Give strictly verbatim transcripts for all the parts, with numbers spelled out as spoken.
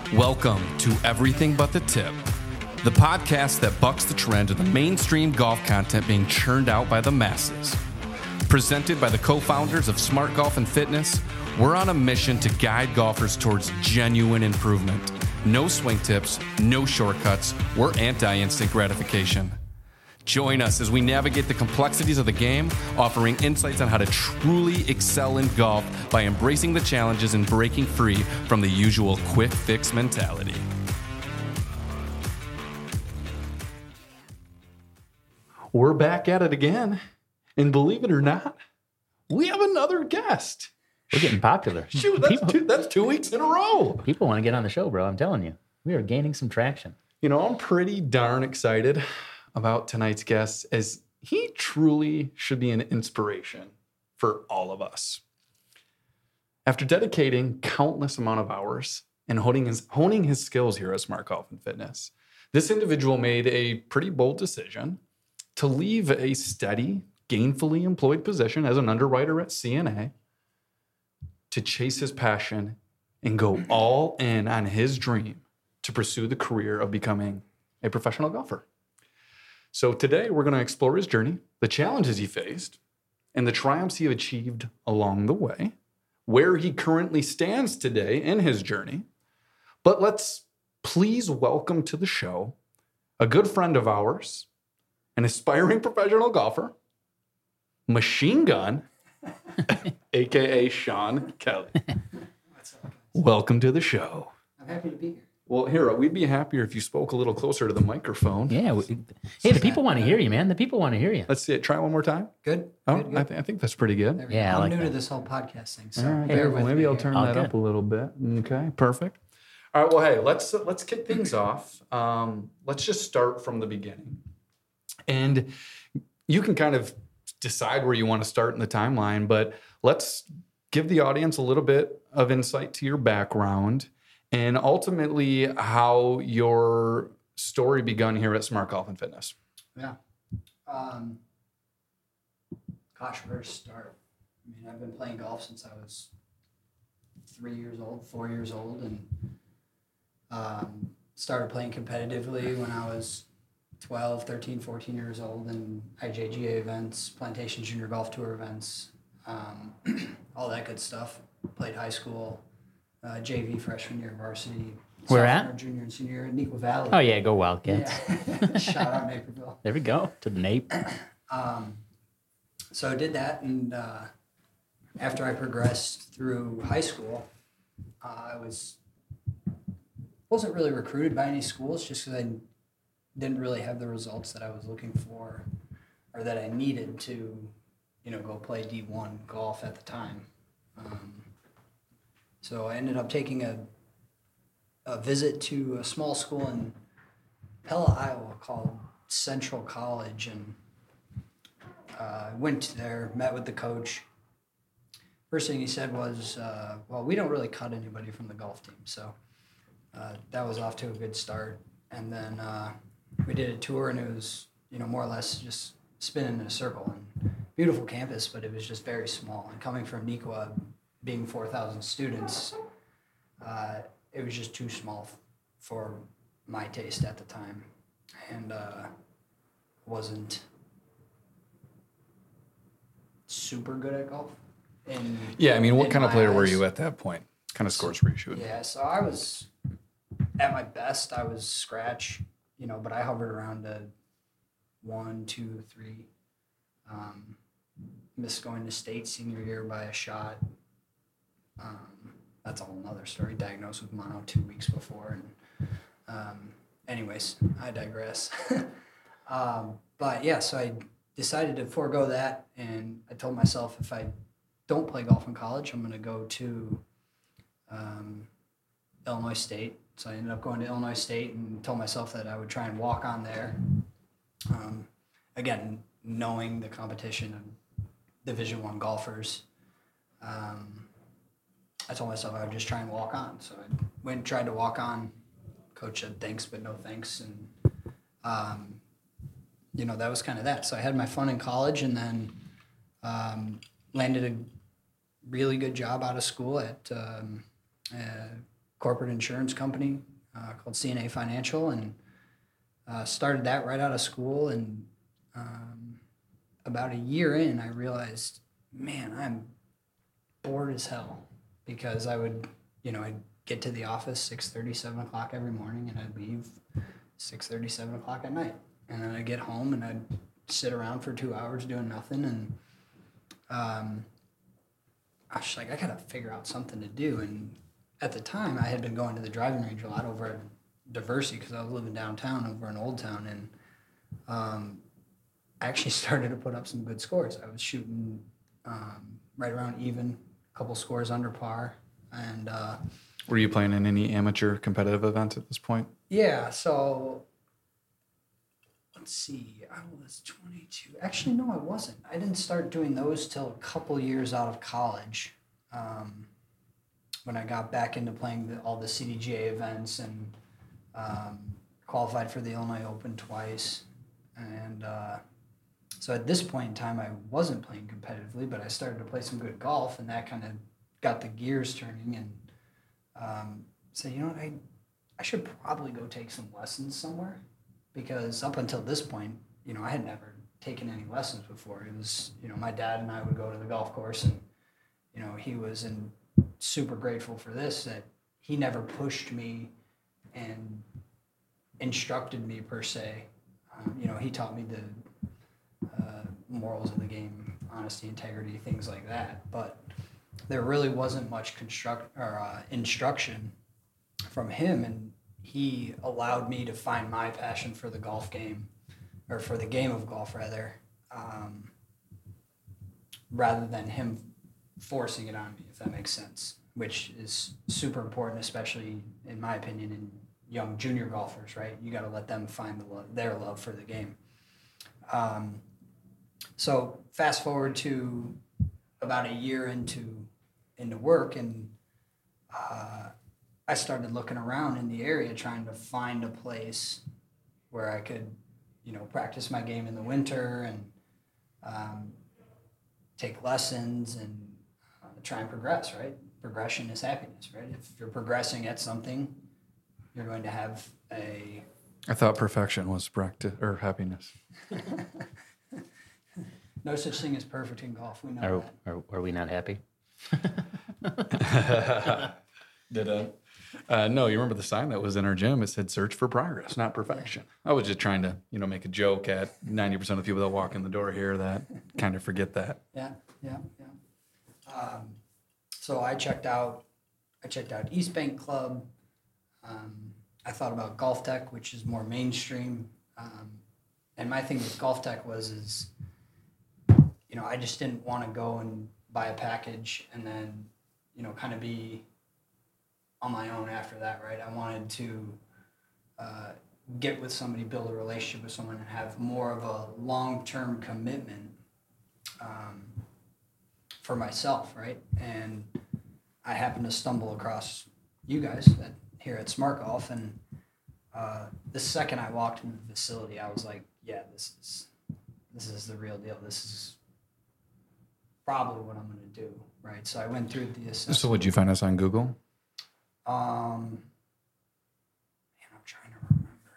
Welcome to Everything But the Tip, the podcast that bucks the trend of the mainstream golf content being churned out by the masses. Presented by the co-founders of Smart Golf and Fitness, we're on a mission to guide golfers towards genuine improvement. No swing tips, no shortcuts, we're anti-instant gratification. Join us as we navigate the complexities of the game, offering insights on how to truly excel in golf by embracing the challenges and breaking free from the usual quick fix mentality. We're back at it again, and believe it or not, we have another guest. We're getting popular. Shoot, that's, people, two, that's two weeks in a row. People want to get on the show, bro. I'm telling you. We are gaining some traction. You know, I'm pretty darn excited about tonight's guest, as he truly should be an inspiration for all of us. After dedicating countless amount of hours and honing his, honing his skills here at Smart Golf and Fitness, this individual made a pretty bold decision to leave a steady, gainfully employed position as an underwriter at C N A to chase his passion and go all in on his dream to pursue the career of becoming a professional golfer. So today we're going to explore his journey, the challenges he faced, and the triumphs he achieved along the way, where he currently stands today in his journey. But let's please welcome to the show a good friend of ours, an aspiring professional golfer, Machine Gun, a k a. Sean Kelly. What's up? Welcome to the show. I'm happy to be here. Well, here, we'd be happier if you spoke a little closer to the microphone. Yeah. We, hey, the people want to hear you, man. The people want to hear you. Let's see it. Try one more time. Good? Oh, good, good. I, th- I think that's pretty good. There we go. Yeah, I I'm like new that. to this whole podcast thing, so All right, bear well, with maybe me I'll here. turn All that good. up a little bit. Okay, perfect. All right, well, hey, let's let's kick things off. Um, let's just start from the beginning. And you can kind of decide where you want to start in the timeline, but let's give the audience a little bit of insight to your background and ultimately how your story begun here at Smart Golf and Fitness. Yeah. Um, gosh, where to start? I mean, I've been playing golf since I was three years old, four years old, and um, started playing competitively when I was twelve, thirteen, fourteen years old in I J G A events, Plantation Junior Golf Tour events, um, all that good stuff. Played high school, uh, J V freshman year, varsity. Where sophomore, at? Junior and senior year at Neuqua Valley. Oh, yeah. Go Wildcats. Yeah. Shout out Naperville. There we go. To the Nape. Um, so I did that, and uh, after I progressed through high school, uh, I was wasn't really recruited by any schools just because I didn't really have the results that I was looking for or that I needed to, you know, go play D one golf at the time. Um, so I ended up taking a a visit to a small school in Pella, Iowa called Central College, and uh, I went there, met with the coach. First thing he said was, uh, well, we don't really cut anybody from the golf team, so uh, that was off to a good start. And then uh, we did a tour, and it was, you know, more or less just spinning in a circle. And beautiful campus, but it was just very small. And coming from Neuqua, being four thousand students, uh, it was just too small f- for my taste at the time, and uh, wasn't super good at golf. In, Yeah, I mean, what in kind of my player were eyes. you at that point? What kind of scores were you shooting? Yeah, so I was, at my best, I was scratch, you know, but I hovered around a one, two, three. Um, missed going to state senior year by a shot. Um, that's a whole nother story. Diagnosed with mono two weeks before. And um, anyways, I digress. um, but yeah, so I decided to forego that, and I told myself if I don't play golf in college, I'm going to go to um, Illinois State. So I ended up going to Illinois State and told myself that I would try and walk on there. Um, again, knowing the competition of Division One golfers, um, I told myself I would just try and walk on. So I went and tried to walk on. Coach said thanks, but no thanks. And, um, you know, that was kind of that. So I had my fun in college, and then um, landed a really good job out of school at um, uh, corporate insurance company uh, called C N A Financial, and uh, started that right out of school. And um, about a year in, I realized, man, I'm bored as hell, because I would, you know, I'd get to the office six thirty, seven o'clock every morning, and I'd leave six thirty, seven o'clock at night. And then I'd get home and I'd sit around for two hours doing nothing. And um, I was just like, I gotta figure out something to do. And at the time, I had been going to the driving range a lot over at Diversity, because I was living downtown over in Old Town. And um, I actually started to put up some good scores. I was shooting um, right around even, a couple scores under par. And uh, Were you playing in any amateur competitive events at this point? yeah, so let's see, I was twenty-two. Actually, no, I wasn't. I didn't start doing those till a couple years out of college, um, when I got back into playing the, all the C D G A events, and um, qualified for the Illinois Open twice. And uh, so at this point in time, I wasn't playing competitively, but I started to play some good golf, and that kind of got the gears turning. And um, said, you know what, I, I should probably go take some lessons somewhere, because up until this point, you know, I had never taken any lessons before. It was, you know, my dad and I would go to the golf course, and, you know, he was in, super grateful for this, that he never pushed me and instructed me per se. Um, you know, he taught me the uh, morals of the game, honesty, integrity, things like that. But there really wasn't much construct or uh, instruction from him, and he allowed me to find my passion for the golf game, or for the game of golf rather, um, rather than him forcing it on me, if that makes sense, which is super important, especially in my opinion, in young junior golfers, right? You got to let them find the love, their love for the game. Um, so fast forward to about a year into into work, and uh, I started looking around in the area trying to find a place where I could, you know, practice my game in the winter, and um, take lessons, and uh, try and progress, right? Progression is happiness, right? If you're progressing at something, you're going to have a... I thought perfection was practice or happiness. No such thing as perfect in golf. We know Are, that. are, are we not happy? Did uh, uh, no, you remember the sign that was in our gym? It said "Search for progress, not perfection." I was just trying to, you know, make a joke at ninety percent of the people that walk in the door here that kind of forget that. Yeah, yeah, yeah. Um, so I checked out, I checked out East Bank Club. Um, I thought about Golf Tech, which is more mainstream. Um, and my thing with Golf Tech was, is, you know, I just didn't want to go and buy a package and then, you know, kind of be on my own after that, right? I wanted to uh, get with somebody, build a relationship with someone, and have more of a long-term commitment um, for myself, right? And I happened to stumble across you guys at, here at Smart Golf, and uh, the second I walked into the facility, I was like, yeah, this is this is the real deal. This is probably what I'm going to do, right? So I went through the assessment. So would you find us on Google? Um, man, I'm trying to remember.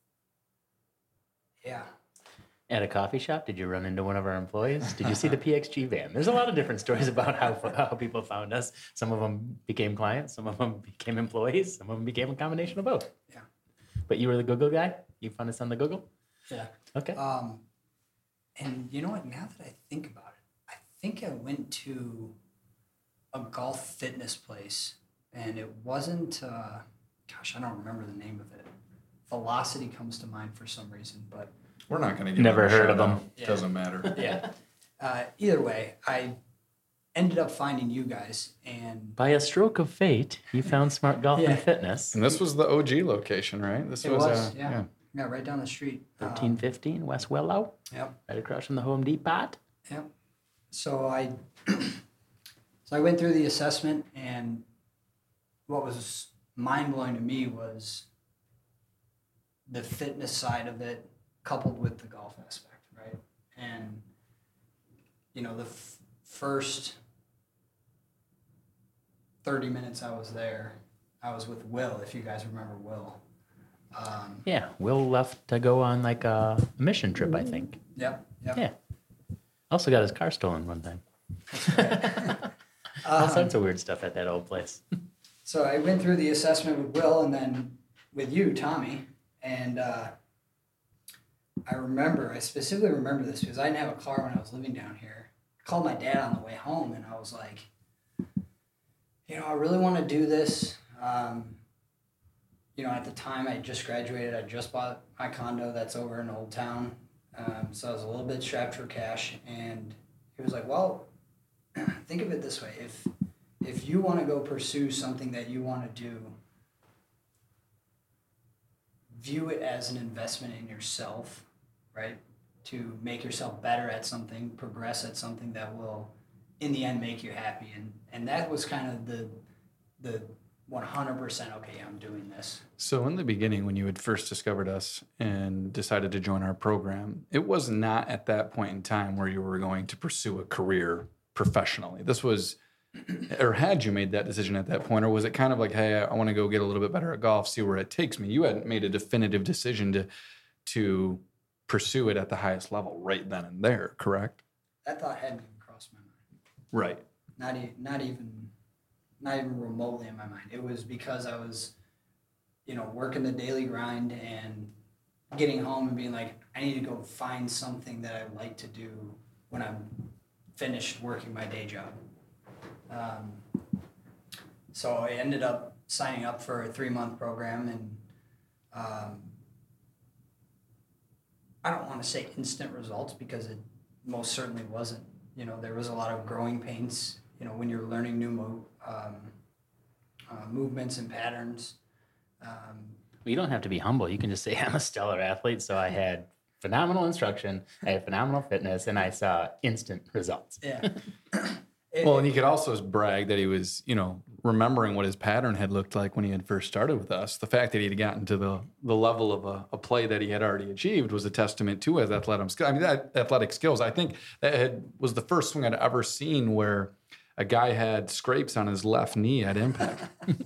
Yeah. At a coffee shop, did you run into one of our employees? Did you see the P X G van? There's a lot of different stories about how how people found us. Some of them became clients, some of them became employees, some of them became a combination of both. Yeah. But you were the Google guy? You found us on the Google? Yeah. Okay. Um, and you know what? Now that I think about it, I think I went to a golf fitness place, and it wasn't, uh, gosh, I don't remember the name of it. Velocity comes to mind for some reason, but We're not going to give Never them a heard of shout them. out. Yeah. Doesn't matter. yeah. Uh, either way, I ended up finding you guys, and By a stroke of fate, you found Smart Golf Yeah. and Fitness. And this was the O G location, right? This it was, was, uh, yeah. yeah, right down the street. thirteen Um, fifteen West Willow, yep. right across from the Home Depot. Yep. So I, so I went through the assessment, and what was mind blowing to me was the fitness side of it, coupled with the golf aspect, right? And you know, the f- first thirty minutes I was there, I was with Will, if you guys remember Will. Um, Yeah, Will left to go on like a mission trip, I think. yep, yep. Yeah. Also got his car stolen one time. That's right. All Um, sorts of weird stuff at that old place. So I went through the assessment with Will and then with you, Tommy, and uh, I remember, I specifically remember this because I didn't have a car when I was living down here. I called my dad on the way home and I was like, you know, I really want to do this. Um, you know, at the time I just graduated, I just bought my condo that's over in Old Town. Um, so I was a little bit strapped for cash, and he was like, well, think of it this way. If if you want to go pursue something that you want to do, view it as an investment in yourself, right? To make yourself better at something, progress at something that will, in the end, make you happy. And and that was kind of the the one hundred percent, okay, I'm doing this. So in the beginning, when you had first discovered us and decided to join our program, it was not at that point in time where you were going to pursue a career professionally. This was, or had you made that decision at that point, or was it kind of like, hey, I want to go get a little bit better at golf, see where it takes me? You hadn't made a definitive decision to to pursue it at the highest level right then and there, correct? That thought hadn't even crossed my mind. Right. Not, e- not even, not even remotely in my mind. It was because I was, you know, working the daily grind and getting home and being like, I need to go find something that I like to do when I'm finished working my day job. Um, so I ended up signing up for a three-month program, and um, I don't want to say instant results because it most certainly wasn't. You know, there was a lot of growing pains, you know, when you're learning new mo- um, uh, movements and patterns. Um, Well, you don't have to be humble. You can just say, I'm a stellar athlete, so I had phenomenal instruction, I had phenomenal fitness, and I saw instant results. yeah. It- Well, and he could also brag that he was, you know, remembering what his pattern had looked like when he had first started with us. The fact that he had gotten to the the level of a, a play that he had already achieved was a testament to his athletic skill. I mean, that athletic skills. I think that had, was the first swing I'd ever seen where a guy had scrapes on his left knee at impact.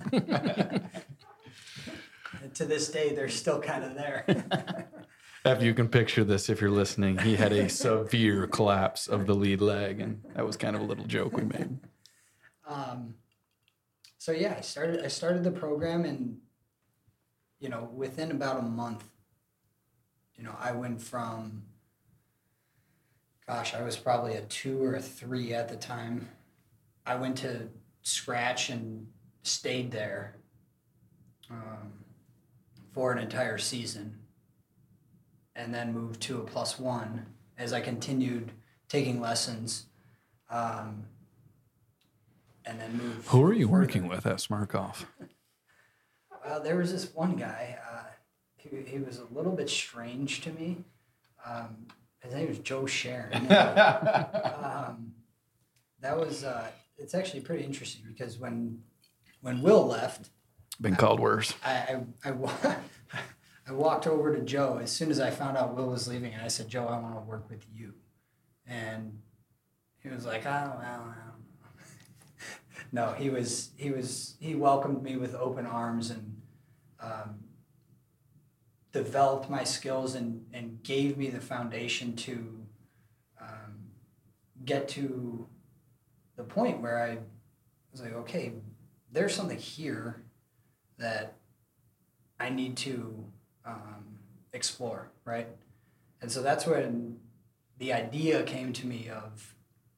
to this day, they're still kind of there. If you can picture this, if you're listening, he had a severe collapse of the lead leg, and that was kind of a little joke we made. Um, so yeah, I started. I started the program, and you know, within about a month, you know, I went from, gosh, I was probably a two or a three at the time. I went to scratch and stayed there um, for an entire season, and then moved to a plus one as I continued taking lessons. Um, and then moved. Who are you further. working with at Smart Golf? Well, there was this one guy. Uh, he, he was a little bit strange to me. Um, his name was Joe Sharon. um, that was. Uh, it's actually pretty interesting because when when Will left, Been called worse. I I, I, wa- I walked over to Joe as soon as I found out Will was leaving, and I said, Joe, I want to work with you. And he was like, I don't, I don't, I don't know. No, he was he was he welcomed me with open arms and um, developed my skills and, and gave me the foundation to um, get to the point where I was like, okay, there's something here that I need to um, explore, right? And so that's when the idea came to me of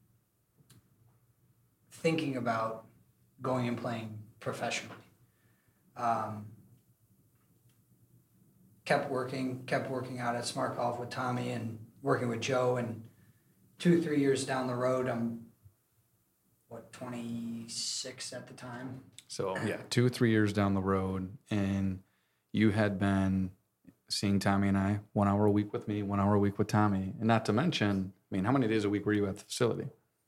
thinking about going and playing professionally. Um, kept working, kept working out at Smart Golf with Tommy and working with Joe. And two, three years down the road, I'm, what, twenty-six at the time? So yeah, two, three years down the road, and you had been seeing Tommy and I one hour a week with me, one hour a week with Tommy. And not to mention, I mean, how many days a week were you at the facility?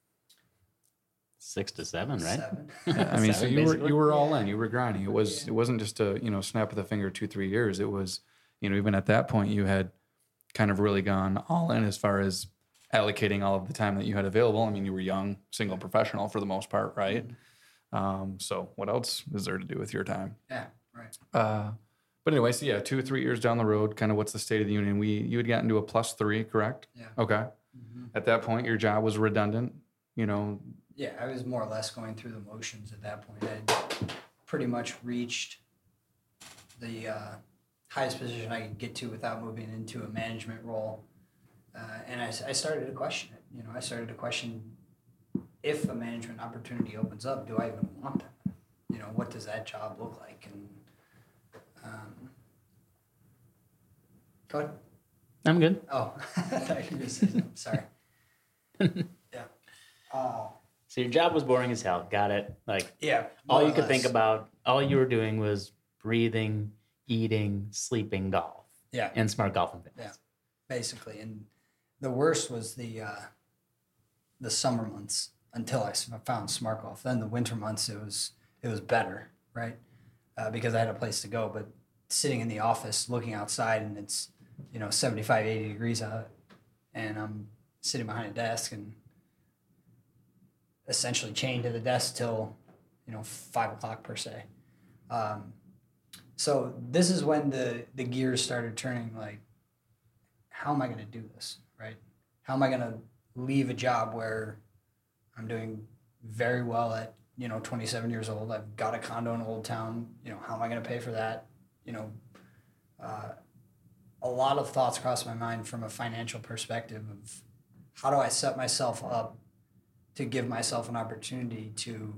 Six to seven, right? Seven. Yeah, I mean, so Seven, you were basically. you were all in. You were grinding. It was it wasn't just a you know snap of the finger, two three years. It was you know even at that point you had kind of really gone all in as far as allocating all of the time that you had available. I mean, you were young, single professional for the most part, right? Um, so what else is there to do with your time? Yeah, right. Uh, but anyway, so yeah, two or three years down the road, kind of what's the state of the union? We you had gotten to a plus three, correct? Yeah. Okay. hmm At that point, your job was redundant. You know, Yeah, I was more or less going through the motions at that point. I'd pretty much reached the uh, highest position I could get to without moving into a management role. Uh, and I, I started to question it. You know, I started to question if a management opportunity opens up, do I even want that? You know, what does that job look like? And um, go ahead. I'm good. Oh, I thought you were going to say something. Sorry. Yeah. Uh, So your job was boring as hell. Got it. Like yeah. all more you or could think less. about, all you were doing was breathing, eating, sleeping, golf, Yeah. and smart golf and fitness. Yeah. Basically, and the worst was the uh, the summer months until I s- found smart golf. Then the winter months, it was it was better, right? Uh, because I had a place to go. But sitting in the office, looking outside, and it's you know seventy-five, eighty degrees out, and I'm sitting behind a desk and essentially chained to the desk till you know five o'clock per se. Um, so this is when the the gears started turning. Like, how am I going to do this, right? How am I going to leave a job where I'm doing very well at, you know, twenty-seven years old. I've got a condo in Old Town. You know, how am I going to pay for that? You know, uh, a lot of thoughts crossed my mind from a financial perspective of how do I set myself up to give myself an opportunity to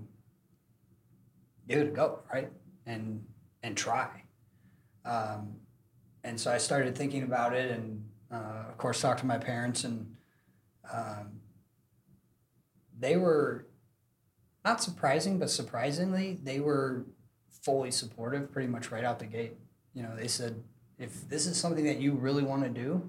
give it a go, right? And and try. Um, and so I started thinking about it, and uh, of course talked to my parents, and um, they were not surprising, but surprisingly, they were fully supportive pretty much right out the gate. You know, they said, if this is something that you really want to do,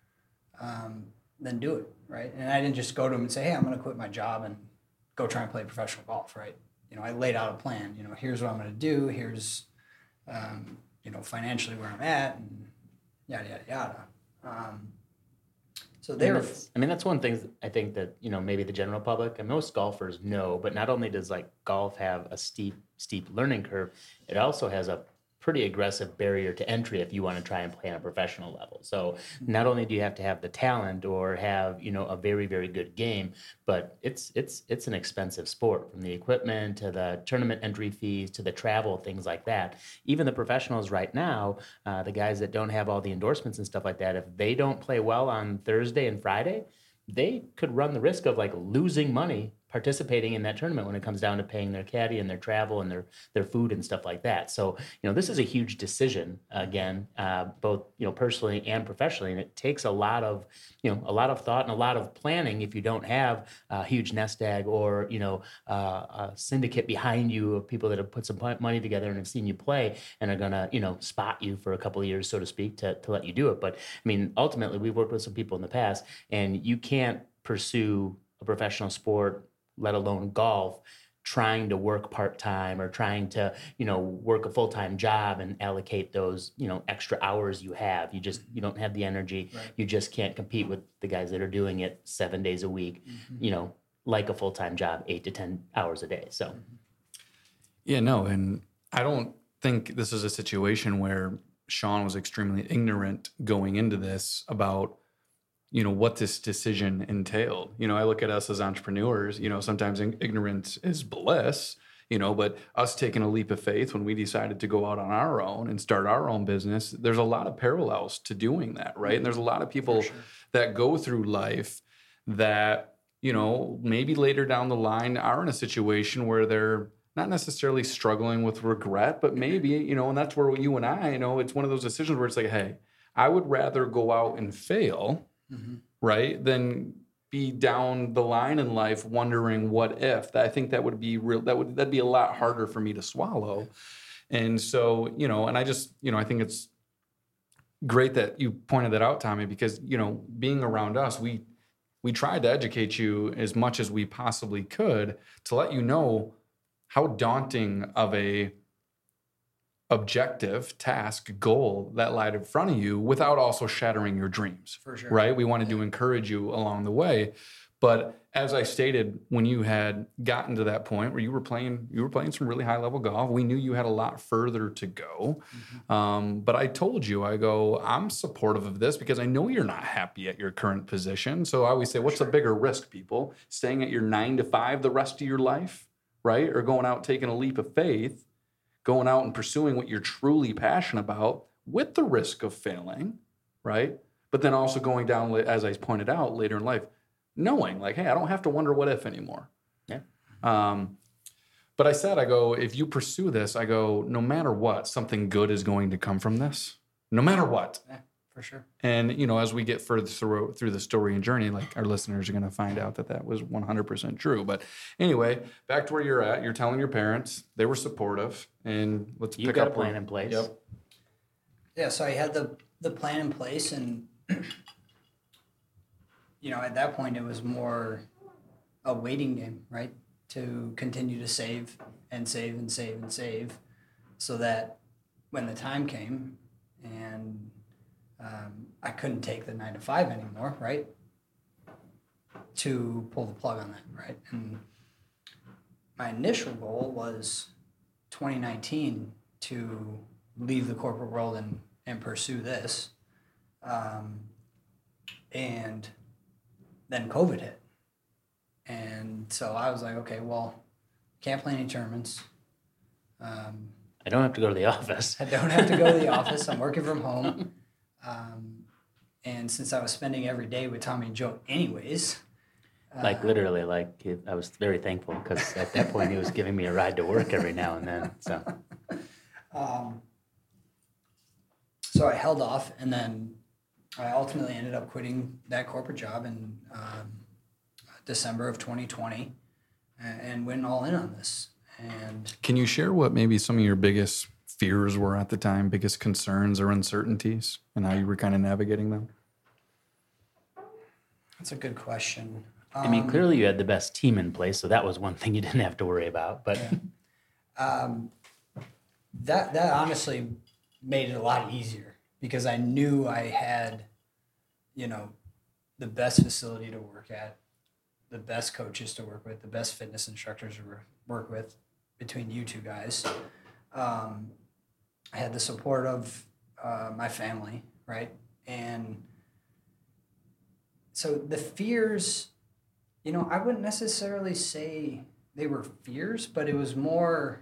um, then do it, right? And I didn't just go to them and say, hey, I'm going to quit my job and go try and play professional golf, right? You know, I laid out a plan. You know, here's what I'm going to do. Here's, um, you know, financially where I'm at, and yada, yada, yada. Um, so I they mean, were, that's, I mean, that's one thing I think that, you know, maybe the general public and most golfers know, but not only does like golf have a steep, steep learning curve, it also has a pretty aggressive barrier to entry if you want to try and play on a professional level. So not only do you have to have the talent or have, you know, a very, very good game, but it's it's it's an expensive sport, from the equipment to the tournament entry fees to the travel, things like that. Even the professionals right now, uh, the guys that don't have all the endorsements and stuff like that, if they don't play well on Thursday and Friday, they could run the risk of like losing money participating in that tournament when it comes down to paying their caddy and their travel and their their food and stuff like that. So, you know, this is a huge decision, again, uh, both, you know, personally and professionally, and it takes a lot of, you know, a lot of thought and a lot of planning if you don't have a huge nest egg or, you know, uh, a syndicate behind you of people that have put some money together and have seen you play and are gonna, you know, spot you for a couple of years, so to speak, to to let you do it. But I mean, ultimately, we've worked with some people in the past, and you can't pursue a professional sport, let alone golf, trying to work part-time or trying to, you know, work a full-time job and allocate those, you know, extra hours you have. You just, you don't have the energy. Right. You just can't compete with the guys that are doing it seven days a week, mm-hmm. you know, like a full-time job, eight to ten hours a day. So, Yeah, no, and I don't think this is a situation where Sean was extremely ignorant going into this about, you know, what this decision entailed. You know, I look at us as entrepreneurs, you know, sometimes ignorance is bliss, you know, but us taking a leap of faith when we decided to go out on our own and start our own business, there's a lot of parallels to doing that, right? And there's a lot of people sure. that go through life that, you know, maybe later down the line are in a situation where they're not necessarily struggling with regret, but maybe, you know, and that's where you and I, you know, it's one of those decisions where it's like, hey, I would rather go out and fail, Mm-hmm. right, than be down the line in life wondering what if. I think that would be real. That would that'd be a lot harder for me to swallow. And so, you know, and I just, you know, I think it's great that you pointed that out, Tommy, because, you know, being around us, we we tried to educate you as much as we possibly could to let you know how daunting of a objective, task, goal that lied in front of you without also shattering your dreams. For sure. Right? We wanted Yeah. to encourage you along the way. But as I stated, when you had gotten to that point where you were playing, you were playing some really high level golf. We knew you had a lot further to go. Mm-hmm. Um, but I told you, I go, I'm supportive of this because I know you're not happy at your current position. So I always say, what's sure. the bigger risk, people? Staying at your nine to five the rest of your life, right? Or going out taking a leap of faith, going out and pursuing what you're truly passionate about with the risk of failing, right? But then also going down, as I pointed out, later in life, knowing like, hey, I don't have to wonder what if anymore. Yeah. Um, but I said, I go, if you pursue this, I go, no matter what, something good is going to come from this, no matter what. Yeah, for sure. And, you know, as we get further through, through the story and journey, like our listeners are going to find out that that was one hundred percent true. But anyway, back to where you're at, you're telling your parents, they were supportive, and let's you pick got up a plan where, in place. Yep. Yeah. So I had the, the plan in place, and you know, at that point, it was more a waiting game, right? To continue to save and save and save and save so that when the time came and um, I couldn't take the nine to five anymore, right? To pull the plug on that, right? And my initial goal was twenty nineteen to leave the corporate world and, and pursue this. Um, and then COVID hit. And so I was like, okay, well, can't play any tournaments. Um, I don't have to go to the office. I don't have to go to the office. I'm working from home. Um, and since I was spending every day with Tommy and Joe anyways. Like uh, literally, like he, I was very thankful because at that point he was giving me a ride to work every now and then. So, um, so I held off, and then I ultimately ended up quitting that corporate job in um, December of twenty twenty and, and went all in on this. And can you share what maybe some of your biggest fears were at the time, biggest concerns or uncertainties, and how you were kind of navigating them? That's a good question. I mean, Um, clearly you had the best team in place, so that was one thing you didn't have to worry about. But yeah. um, that that honestly made it a lot easier because I knew I had, you know, the best facility to work at, the best coaches to work with, the best fitness instructors to work with between you two guys. Um, I had the support of uh, my family, right? And so the fears, you know, I wouldn't necessarily say they were fears, but it was more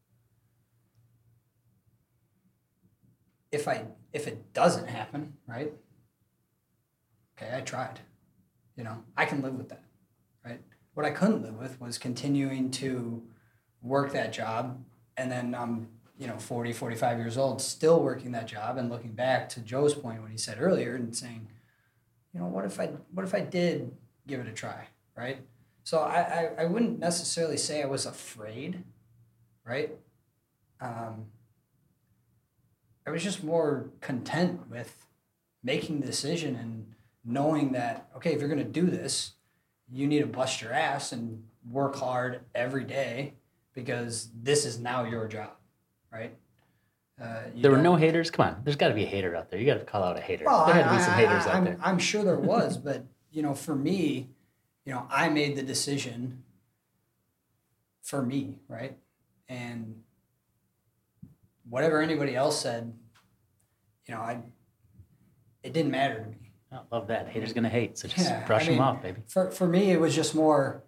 if I if it doesn't happen, right? Okay, I tried. You know, I can live with that, right? What I couldn't live with was continuing to work that job, and then I'm, you know, forty, forty-five years old, still working that job, and looking back to Joe's point when he said earlier and saying, you know, what if I what if I did give it a try, right? So I, I, I wouldn't necessarily say I was afraid, right? Um, I was just more content with making the decision and knowing that, okay, if you're going to do this, you need to bust your ass and work hard every day because this is now your job, right? Uh, there were no haters. Come on, there's got to be a hater out there. You got to call out a hater. Well, there had I, to be some I, haters I, out I'm, there. I'm sure there was, but you know, for me, you know, I made the decision for me, right? And whatever anybody else said, you know, I it didn't matter to me. I love that. Haters gonna hate, so just Yeah, brush I them mean, off, baby. For for me, it was just more.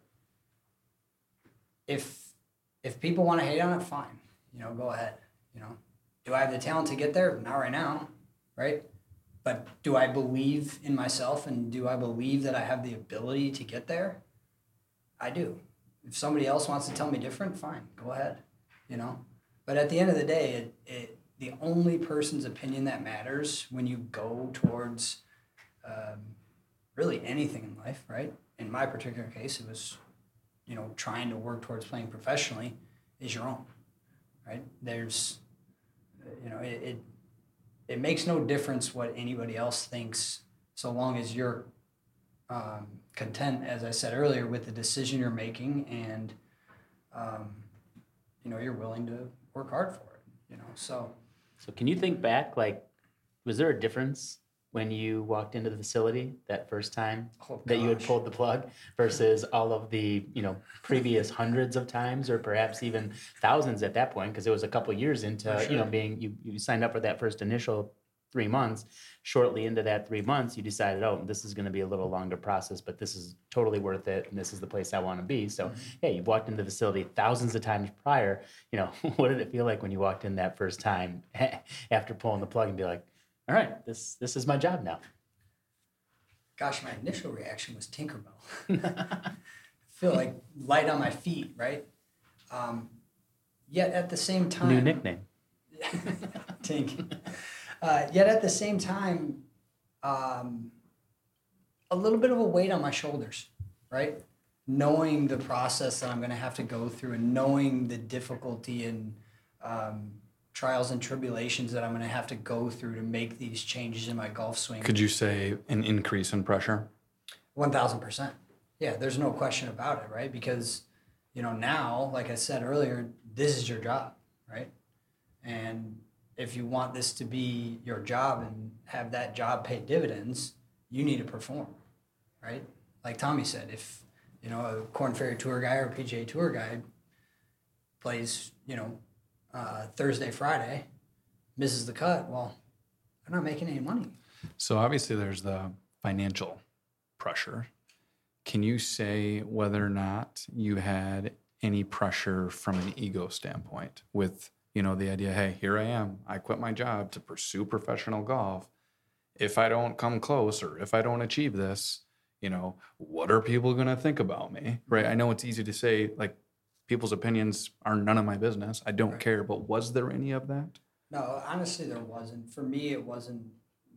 If if people want to hate on it, fine. You know, go ahead. You know, do I have the talent to get there? Not right now, right? But do I believe in myself, and do I believe that I have the ability to get there? I do. If somebody else wants to tell me different, fine, go ahead. You know, but at the end of the day, it, it the only person's opinion that matters when you go towards um, really anything in life, right? In my particular case, it was, you know, trying to work towards playing professionally is your own, right? There's, you know, it, it, it makes no difference what anybody else thinks so long as you're um, content, as I said earlier, with the decision you're making and, um, you know, you're willing to work hard for it, you know, so. So can you think back, like, was there a difference when you walked into the facility that first time Oh, that you had gosh. pulled the plug versus all of the, you know, previous hundreds of times or perhaps even thousands at that point, because it was a couple years into, For you know, sure. being, you, you signed up for that first initial three months. Shortly into that three months, you decided, oh, this is going to be a little longer process, but this is totally worth it, and this is the place I want to be. So, yeah, you've walked into the facility thousands of times prior. You know, what did it feel like when you walked in that first time after pulling the plug and be like, all right, this this is my job now? Gosh, my initial reaction was Tinkerbell. I feel like light on my feet, right? Um, yet at the same time, New nickname. Tink. Uh, yet at the same time, um, a little bit of a weight on my shoulders, right? Knowing the process that I'm going to have to go through and knowing the difficulty and um, trials and tribulations that I'm going to have to go through to make these changes in my golf swing. Could you say an increase in pressure? one thousand percent. Yeah, there's no question about it, right? Because, you know, now, like I said earlier, this is your job, right? And if you want this to be your job and have that job pay dividends, you need to perform, right? Like Tommy said, if, you know, a Corn Ferry Tour guy or a P G A Tour guy plays, you know, uh, Thursday, Friday, misses the cut, well, they're not making any money. So obviously there's the financial pressure. Can you say whether or not you had any pressure from an ego standpoint with, you know, the idea, hey, here I am. I quit my job to pursue professional golf. If I don't come close or if I don't achieve this, you know, what are people going to think about me? Right. I know it's easy to say, like, people's opinions are none of my business. I don't Right. care. But was there any of that? No, honestly, there wasn't. For me, it wasn't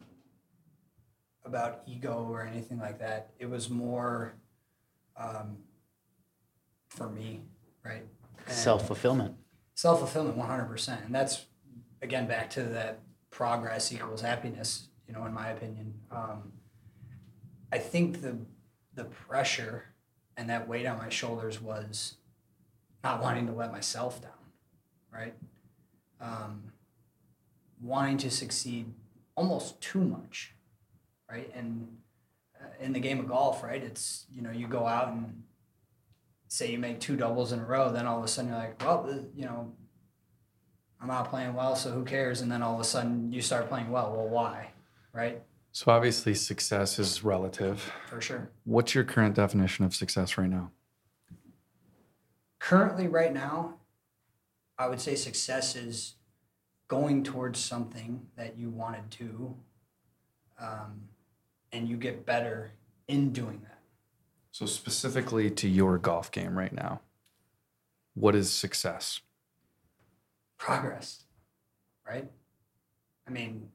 about ego or anything like that. It was more um, for me, right? And Self-fulfillment. self-fulfillment, one hundred percent. And that's, again, back to that progress equals happiness, you know, in my opinion. Um, I think the the pressure and that weight on my shoulders was not wanting to let myself down, right? Um, wanting to succeed almost too much, right? And uh, in the game of golf, right, it's, you know, you go out and say you make two doubles in a row, then all of a sudden you're like, well, th- you know, I'm not playing well, so who cares? And then all of a sudden you start playing well. Well, why, right? So obviously success is relative. For sure. What's your current definition of success right now? Currently, right now, I would say success is going towards something that you wanted to, um, and you get better in doing that. So specifically to your golf game right now, what is success? Progress, right? I mean,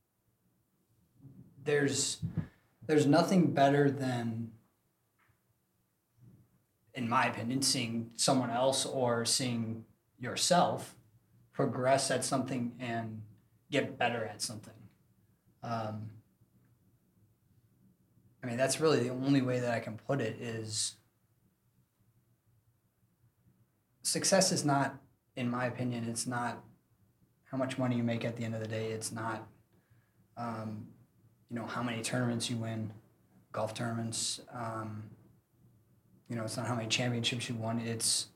there's there's nothing better than, in my opinion, seeing someone else or seeing yourself progress at something and get better at something. Um, I mean, that's really the only way that I can put it is success is not, in my opinion, it's not how much money you make at the end of the day. It's not, um, you know, how many tournaments you win, golf tournaments. Um, you know, it's not how many championships you won. It's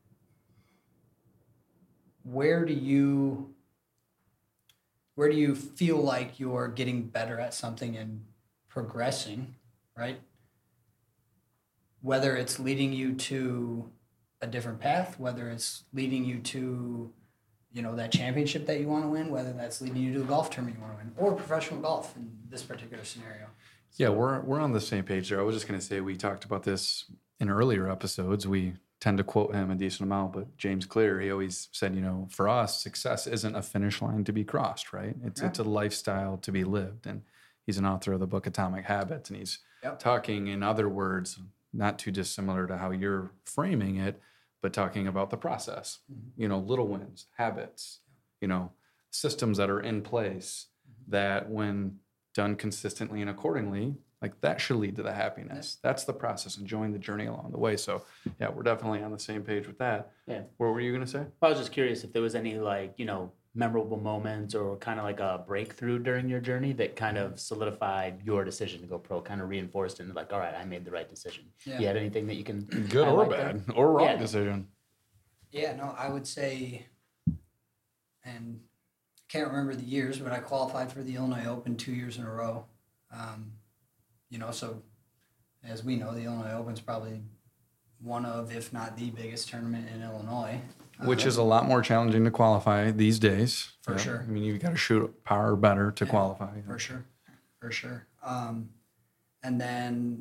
where do you, where do you feel like you're getting better at something and progressing, right? Whether it's leading you to a different path, whether it's leading you to, you know, that championship that you want to win, whether that's leading you to a golf tournament you want to win, or professional golf in this particular scenario. Yeah, we're we're on the same page there. I was just going to say we talked about this in earlier episodes. We tend to quote him a decent amount, but James Clear, he always said, you know, for us, success isn't a finish line to be crossed, right? It's Yeah. it's a lifestyle to be lived. And he's an author of the book Atomic Habits, and he's Yep. talking in other words, not too dissimilar to how you're framing it, but talking about the process. Mm-hmm. You know, little wins, habits, you know, systems that are in place that when done consistently and accordingly, like that should lead to the happiness. That's the process, enjoying the journey along the way. So yeah, we're definitely on the same page with that. Yeah. What were you going to say? I was just curious if there was any, like, you know, memorable moments or kind of like a breakthrough during your journey that kind of solidified your decision to go pro, kind of reinforced and like, all right, I made the right decision. Yeah. You have anything that you can Good or highlight there? bad or wrong Yeah. decision. Yeah, no, I would say, and I can't remember the years, but I qualified for the Illinois Open two years in a row. Um, you know, so as we know, the Illinois Open is probably one of, if not the biggest tournament in Illinois. Which Uh, is a lot more challenging to qualify these days. For Yeah. sure. I mean, you've got to shoot par better to Yeah, qualify. For sure, for sure. Um, and then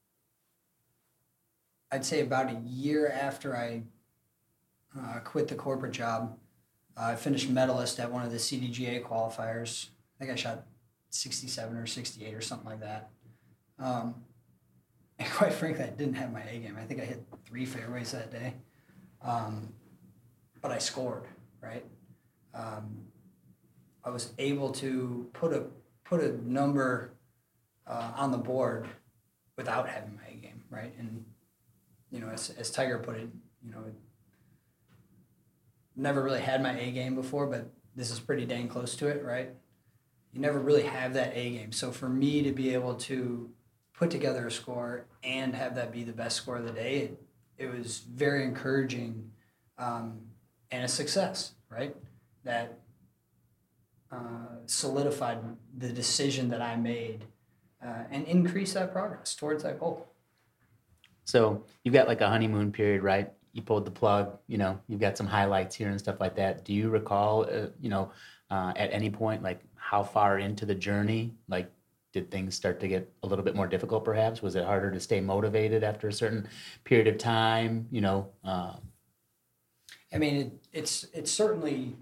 I'd say about a year after I uh, quit the corporate job, uh, I finished medalist at one of the C D G A qualifiers. I think I shot sixty-seven or sixty-eight or something like that. Um, and quite frankly, I didn't have my A game. I think I hit three fairways that day. Um, but I scored, right? Um, I was able to put a put a number uh, on the board without having my A game, right? And you know, as as Tiger put it, you know, never really had my A game before, but this is pretty dang close to it, right? You never really have that A game. So for me to be able to put together a score and have that be the best score of the day, it, it was very encouraging um, and a success, right? That uh, solidified the decision that I made uh, and increased that progress towards that goal. So you've got like a honeymoon period, right? You pulled the plug, you know, you've got some highlights here and stuff like that. Do you recall, uh, you know, uh, at any point, like how far into the journey, like did things start to get a little bit more difficult perhaps? Was it harder to stay motivated after a certain period of time, you know? Uh, I mean, it, it's it's certainly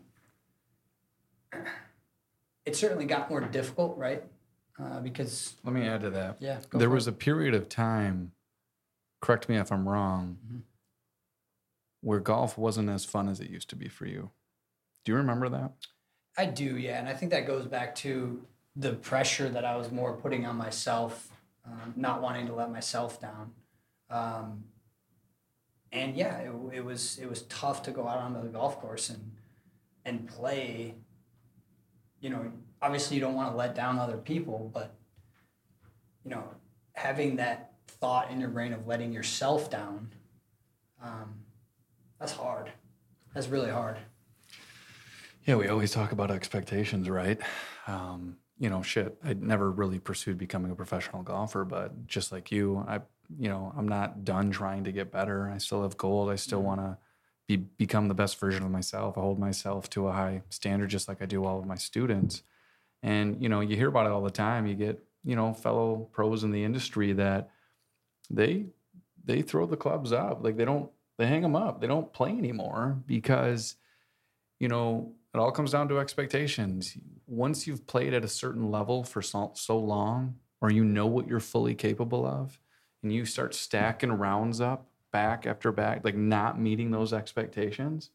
it certainly got more difficult, right? Uh, because Let me add to that. yeah, go There for was it. a period of time, correct me if I'm wrong, Mhm. where golf wasn't as fun as it used to be for you. Do you remember that? I do, yeah, and I think that goes back to the pressure that I was more putting on myself, um, not wanting to let myself down, um, and yeah, it, it was it was tough to go out onto the golf course and and play. You know, obviously you don't want to let down other people, but you know, having that thought in your brain of letting yourself down, um, that's hard. That's really hard. Yeah, we always talk about expectations, right? Um, you know, shit, I never really pursued becoming a professional golfer, but just like you, I, you know, I'm not done trying to get better. I still have goals. I still Mhm. want to be become the best version of myself. I hold myself to a high standard, just like I do all of my students. And you know, you hear about it all the time. You get, you know, fellow pros in the industry that they they throw the clubs up, like they don't, they hang them up. They don't play anymore because, you know, it all comes down to expectations. Once you've played at a certain level for so, so long, or you know what you're fully capable of, and you start stacking rounds up back after back, like not meeting those expectations,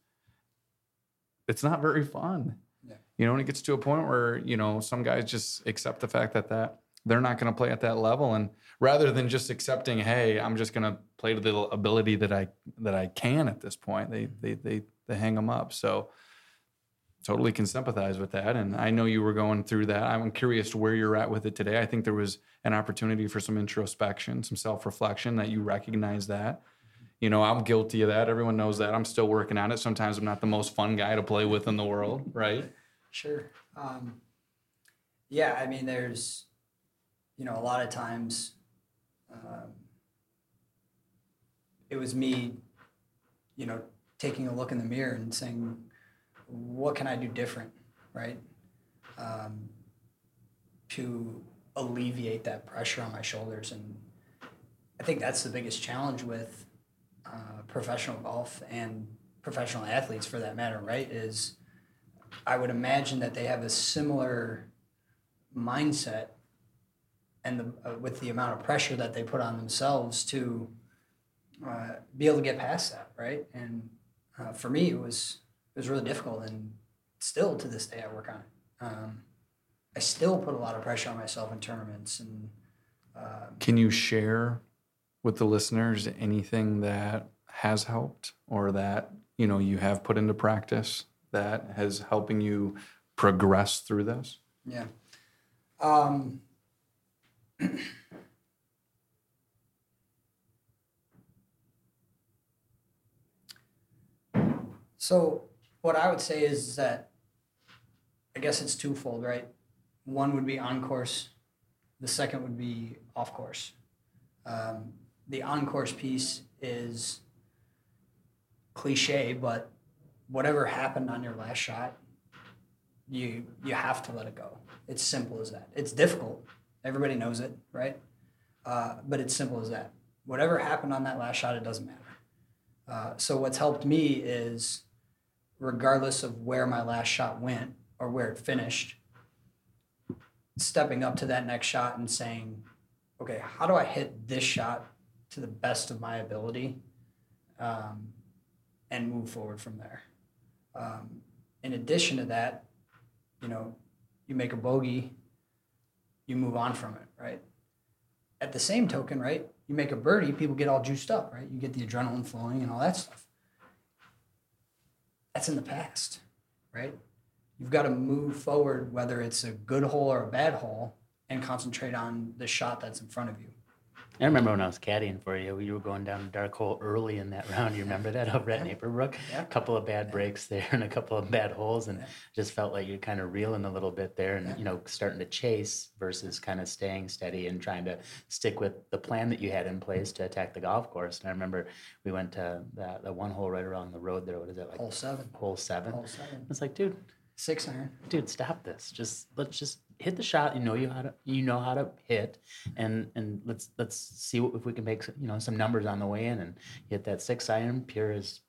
it's not very fun. Yeah. You know, and it gets to a point where, you know, some guys just accept the fact that that they're not going to play at that level, and rather than just accepting, hey, I'm just going to play to the ability that I that I can at this point, they they they they hang them up. So totally can sympathize with that. And I know you were going through that. I'm curious to where you're at with it today. I think there was an opportunity for some introspection, some self-reflection, that you recognize that. You know, I'm guilty of that. Everyone knows that. I'm still working on it. Sometimes I'm not the most fun guy to play with in the world, right? Sure. Um, yeah, I mean, there's, you know, a lot of times um, it was me, you know, taking a look in the mirror and saying, what can I do different, right? Um, to alleviate that pressure on my shoulders. And I think that's the biggest challenge with uh, professional golf and professional athletes for that matter, right? Is I would imagine that they have a similar mindset and the, uh, with the amount of pressure that they put on themselves to uh, be able to get past that, right? And uh, for me, it was it was really difficult, and still to this day, I work on it. Um, I still put a lot of pressure on myself in tournaments, and um, Can you share with the listeners anything that has helped or that, you know, you have put into practice that has helping you progress through this? Yeah. Um, so what I would say is that I guess it's twofold, right? One would be on course. The second would be off course. Um, the on course piece is cliche, but whatever happened on your last shot, you you have to let it go. It's simple as that. It's difficult. Everybody knows it, right? Uh, but it's simple as that. Whatever happened on that last shot, it doesn't matter. Uh, so what's helped me is, regardless of where my last shot went or where it finished, stepping up to that next shot and saying, okay, how do I hit this shot to the best of my ability, um, and move forward from there. Um, in addition to that, you know, you make a bogey, you move on from it, right? At the same token, right, you make a birdie, people get all juiced up, right? You get the adrenaline flowing and all that stuff. That's in the past, right? You've got to move forward, whether it's a good hole or a bad hole, and concentrate on the shot that's in front of you. I remember when I was caddying for you, you were going down a dark hole early in that round. You remember that over at Naperbrook? Yeah. A couple of bad breaks there and a couple of bad holes, and Yeah. just felt like you're kind of reeling a little bit there and, Yeah. you know, starting to chase versus kind of staying steady and trying to stick with the plan that you had in place to attack the golf course. And I remember we went to that, the one hole right along the road there. What is it, like Hole seven. hole seven? Hole seven. It's like, dude, Six iron. dude, stop this. Just let's just hit the shot you know you how to you know how to hit, and and let's let's see what, if we can make you know some numbers on the way in and hit that six iron pure as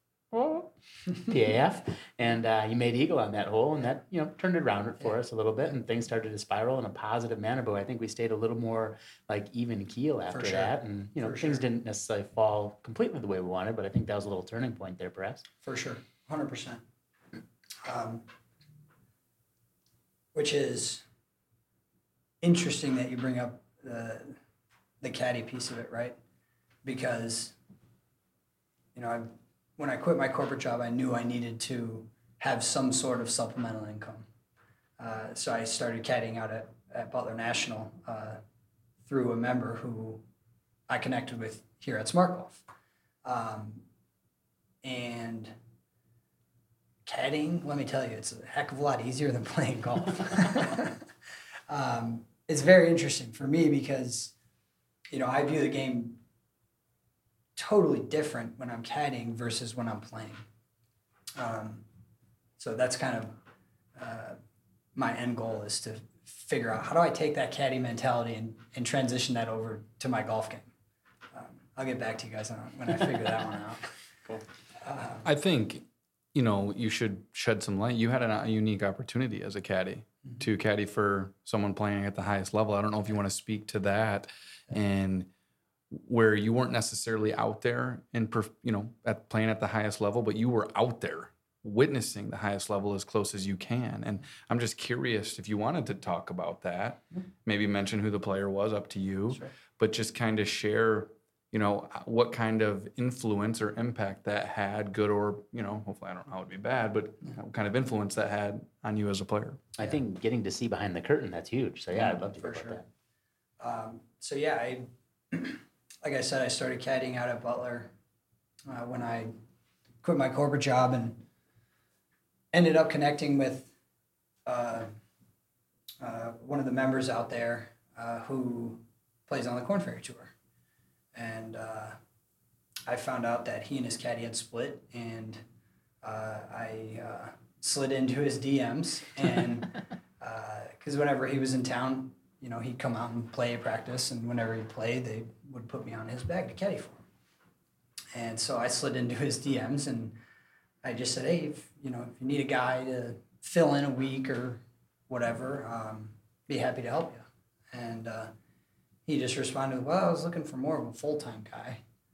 P A F, and uh, you made eagle on that hole, and that you know turned it around for us a little bit, and things started to spiral in a positive manner. But I think we stayed a little more like even keel after sure. that, and you know For things sure. didn't necessarily fall completely the way we wanted, but I think that was a little turning point there, perhaps. For sure, one hundred percent. Um, which is interesting that you bring up the, the caddy piece of it, right? Because, you know, I, when I quit my corporate job, I knew I needed to have some sort of supplemental income. Uh, so I started caddying out at, at Butler National uh, through a member who I connected with here at Smart Golf. Um, and caddying, let me tell you, it's a heck of a lot easier than playing golf. um, it's very interesting for me because, you know, I view the game totally different when I'm caddying versus when I'm playing. Um, so that's kind of uh, my end goal, is to figure out how do I take that caddy mentality and, and transition that over to my golf game. Um, I'll get back to you guys on when I figure that one out. Cool. Um, I think, you know, you should shed some light. You had a unique opportunity as a caddy mm-hmm. to caddy for someone playing at the highest level. I don't know if you want to speak to that, and where you weren't necessarily out there and, you know, at playing at the highest level, but you were out there witnessing the highest level as close as you can. And I'm just curious if you wanted to talk about that, mm-hmm. maybe mention who the player was, up to you, right. but just kind of share, you know, what kind of influence or impact that had, good or, you know, hopefully I don't know how it would be bad, but what kind of influence that had on you as a player. I yeah. think getting to see behind the curtain, that's huge. So yeah, I'd love to For hear about sure. that. Um, so yeah, I, like I said, I started caddying out at Butler uh, when I quit my corporate job and ended up connecting with uh, uh, one of the members out there uh, who plays on the Korn Ferry Tour. And uh, I found out that he and his caddy had split, and uh, I uh, slid into his D Ms, and because uh, whenever he was in town, you know, he'd come out and play a practice, and whenever he played, they would put me on his bag to caddy for him. And so I slid into his D Ms, and I just said, hey, if, you know, if you need a guy to fill in a week or whatever, um, be happy to help you. And uh, he just responded, well, I was looking for more of a full-time guy.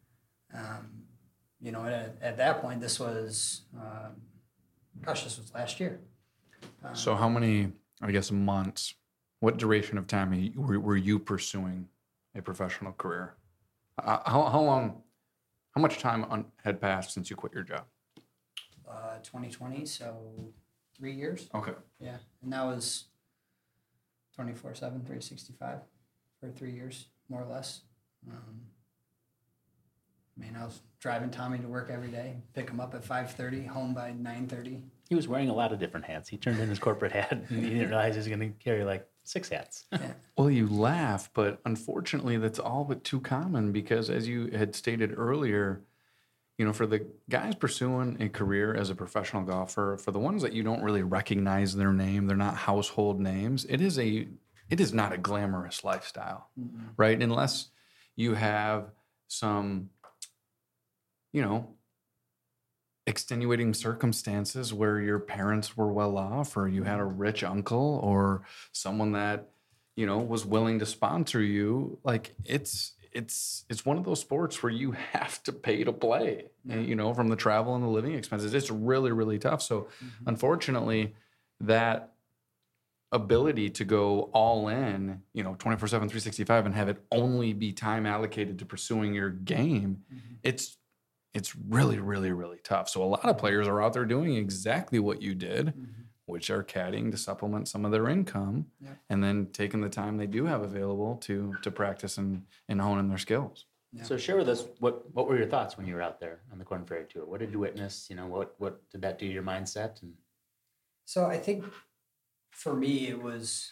Um, you know, at, at that point, this was, um, gosh, this was last year. Um, so how many, I guess, months, what duration of time were, were you pursuing a professional career? Uh, how, how long, how much time on, had passed since you quit your job? uh, twenty twenty, so three years. Okay. Yeah, and that was twenty-four seven, three sixty-five for three years, more or less. Um, I mean, I was driving Tommy to work every day, pick him up at five thirty, home by nine thirty. He was wearing a lot of different hats. He turned in his corporate hat and he didn't realize he was going to carry like six hats. Yeah. Well, you laugh, but unfortunately, that's all but too common because, as you had stated earlier, you know, for the guys pursuing a career as a professional golfer, for the ones that you don't really recognize their name, they're not household names. It is a, it is not a glamorous lifestyle, Mm-hmm. right? Unless you have some, you know, extenuating circumstances where your parents were well off, or you had a rich uncle, or someone that, you know, was willing to sponsor you. Like it's it's it's one of those sports where you have to pay to play. And, you know, from the travel and the living expenses, it's really really tough. So, Mm-hmm. unfortunately, that ability to go all in, you know, twenty-four seven, three sixty-five, and have it only be time allocated to pursuing your game, Mm-hmm. it's it's really, really, really tough. So a lot of players are out there doing exactly what you did, Mm-hmm. which are caddying to supplement some of their income, Yeah. and then taking the time they do have available to to practice and, and hone in their skills. Yeah. So share with us, what, what were your thoughts when you were out there on the Corn Ferry Tour? What did you witness? You know, what, what did that do to your mindset? And So I think for me, it was,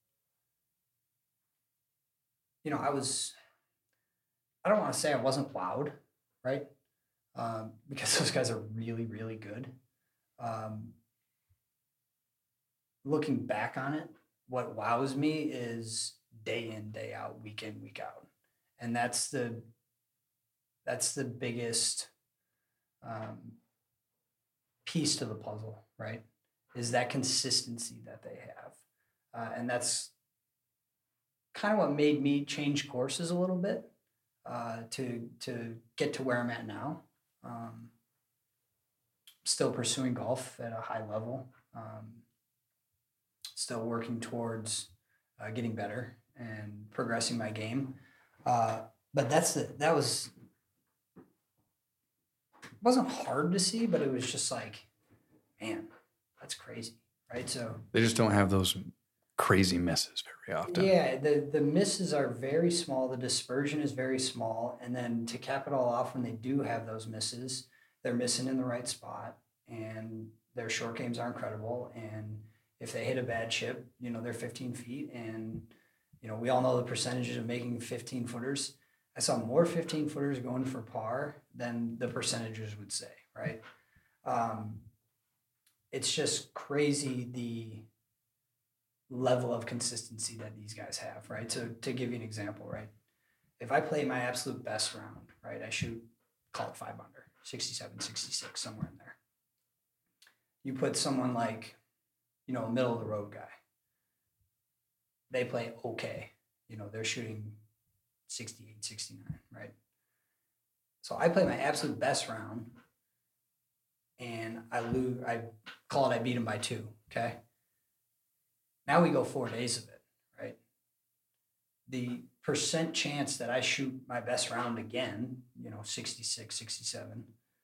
you know, I was, I don't want to say I wasn't wowed, right? Um, because those guys are really, really good. Um, looking back on it, what wows me is day in, day out, week in, week out. And that's the, that's the biggest um, piece to the puzzle, right? Is that consistency that they have. Uh, and that's kind of what made me change courses a little bit uh, to, to get to where I'm at now. Um, still pursuing golf at a high level, um, still working towards uh, getting better and progressing my game. Uh, but that's the, that was, wasn't hard to see, but it was just like, man, that's crazy, right? So They just don't have those crazy misses very often. yeah, the the misses are very small. The dispersion is very small, and then to cap it all off, when they do have those misses, they're missing in the right spot, and their short games are incredible. And if they hit a bad chip, you know they're fifteen feet, and you know we all know the percentages of making fifteen footers. I saw more fifteen footers going for par than the percentages would say, right? Um, it's just crazy the level of consistency that these guys have, right? So to give you an example, right? If I play my absolute best round, right, I shoot, call it five under, sixty-seven, sixty-six, somewhere in there. You put someone like, you know, a middle of the road guy. They play okay. You know, they're shooting sixty-eight, sixty-nine, right? So I play my absolute best round and I lose, I call it, I beat him by two, okay? Now we go four days of it, right? The percent chance that I shoot my best round again, you know, sixty-six, sixty-seven,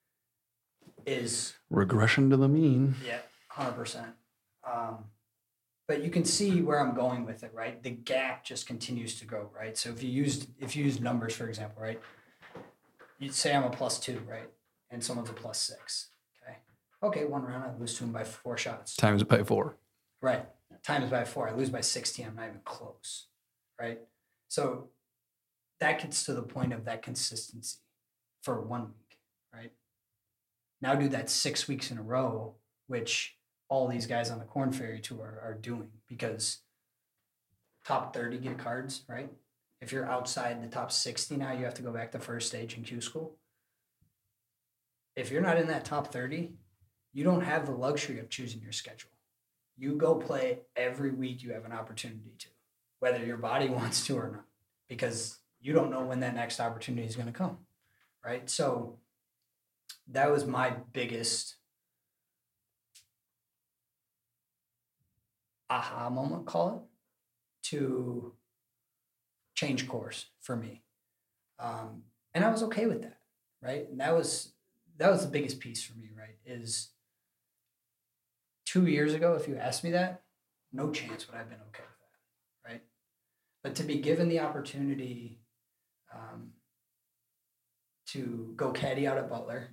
is, Regression to the mean. yeah, one hundred percent. Um, but you can see where I'm going with it, right? The gap just continues to grow, right? So if you used, if you use numbers, for example, right? You'd say I'm a plus two, right? And someone's a plus six, okay? Okay, one round, I lose to him by four shots. Times it by four. Right. Times by four. I lose by sixteen. I'm not even close. Right. So that gets to the point of that consistency for one week. Right. Now do that six weeks in a row, which all these guys on the Corn Ferry Tour are doing, because top thirty get cards. Right. If you're outside the top sixty now, you have to go back to first stage in Q school. If you're not in that top thirty, you don't have the luxury of choosing your schedule. You go play every week you have an opportunity to, whether your body wants to or not, because you don't know when that next opportunity is going to come, right? So that was my biggest aha moment, call it, to change course for me. Um, and I was okay with that, right? And that was that was the biggest piece for me, right? Is two years ago, if you asked me that, no chance would I have been okay with that, right? But to be given the opportunity um, to go caddy out at Butler,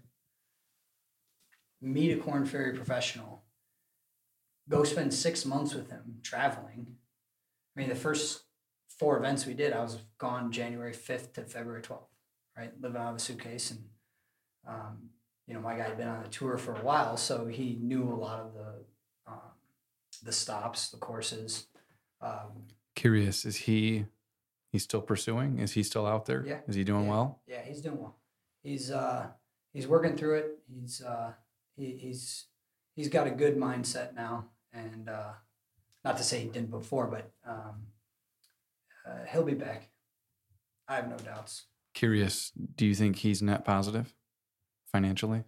meet a Corn Ferry professional, go spend six months with him traveling. I mean, the first four events we did, I was gone January fifth to February twelfth, right? Living out of a suitcase. And, um, you know, my guy had been on the tour for a while, so he knew a lot of the um, the stops, the courses. Um, Curious, is he he's still pursuing? Is he still out there? Yeah. Is he doing yeah, well? Yeah, he's doing well. He's uh, he's working through it. He's uh, he, he's he's got a good mindset now, and uh, not to say he didn't before, but um, uh, he'll be back. I have no doubts. Curious, do you think he's net positive financially?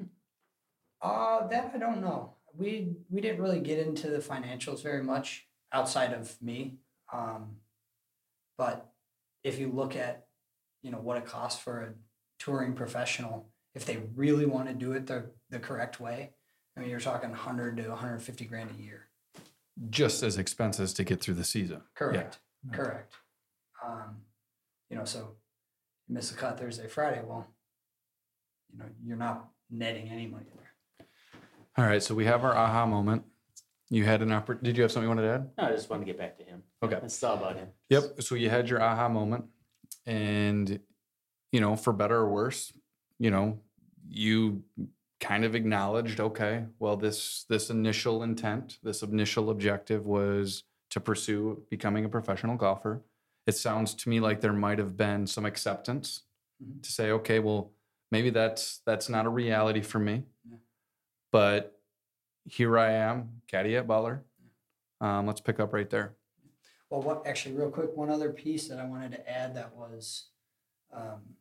Uh, that I don't know. We we didn't really get into the financials very much outside of me. Um, but if you look at, you know, what it costs for a touring professional, if they really want to do it the the correct way, I mean, you're talking one hundred to one hundred fifty grand a year. Just as expenses to get through the season. Correct. Yeah. Correct. Um, you know, so you miss a cut Thursday, Friday. Well, you know, you're not netting any money there. All right, so we have our aha moment. You had an opportunity. Did you have something you wanted to add? No, I just want to get back to him. Okay. It's all about him. Yep. So you had your aha moment, and you know, for better or worse, you know, you kind of acknowledged, okay, well, this this initial intent, this initial objective was to pursue becoming a professional golfer. It sounds to me like there might have been some acceptance Mhm. to say, okay, well, maybe that's that's not a reality for me, Yeah. but here I am, caddy at Butler. Um, let's pick up right there. Well, what actually, real quick, one other piece that I wanted to add that was um,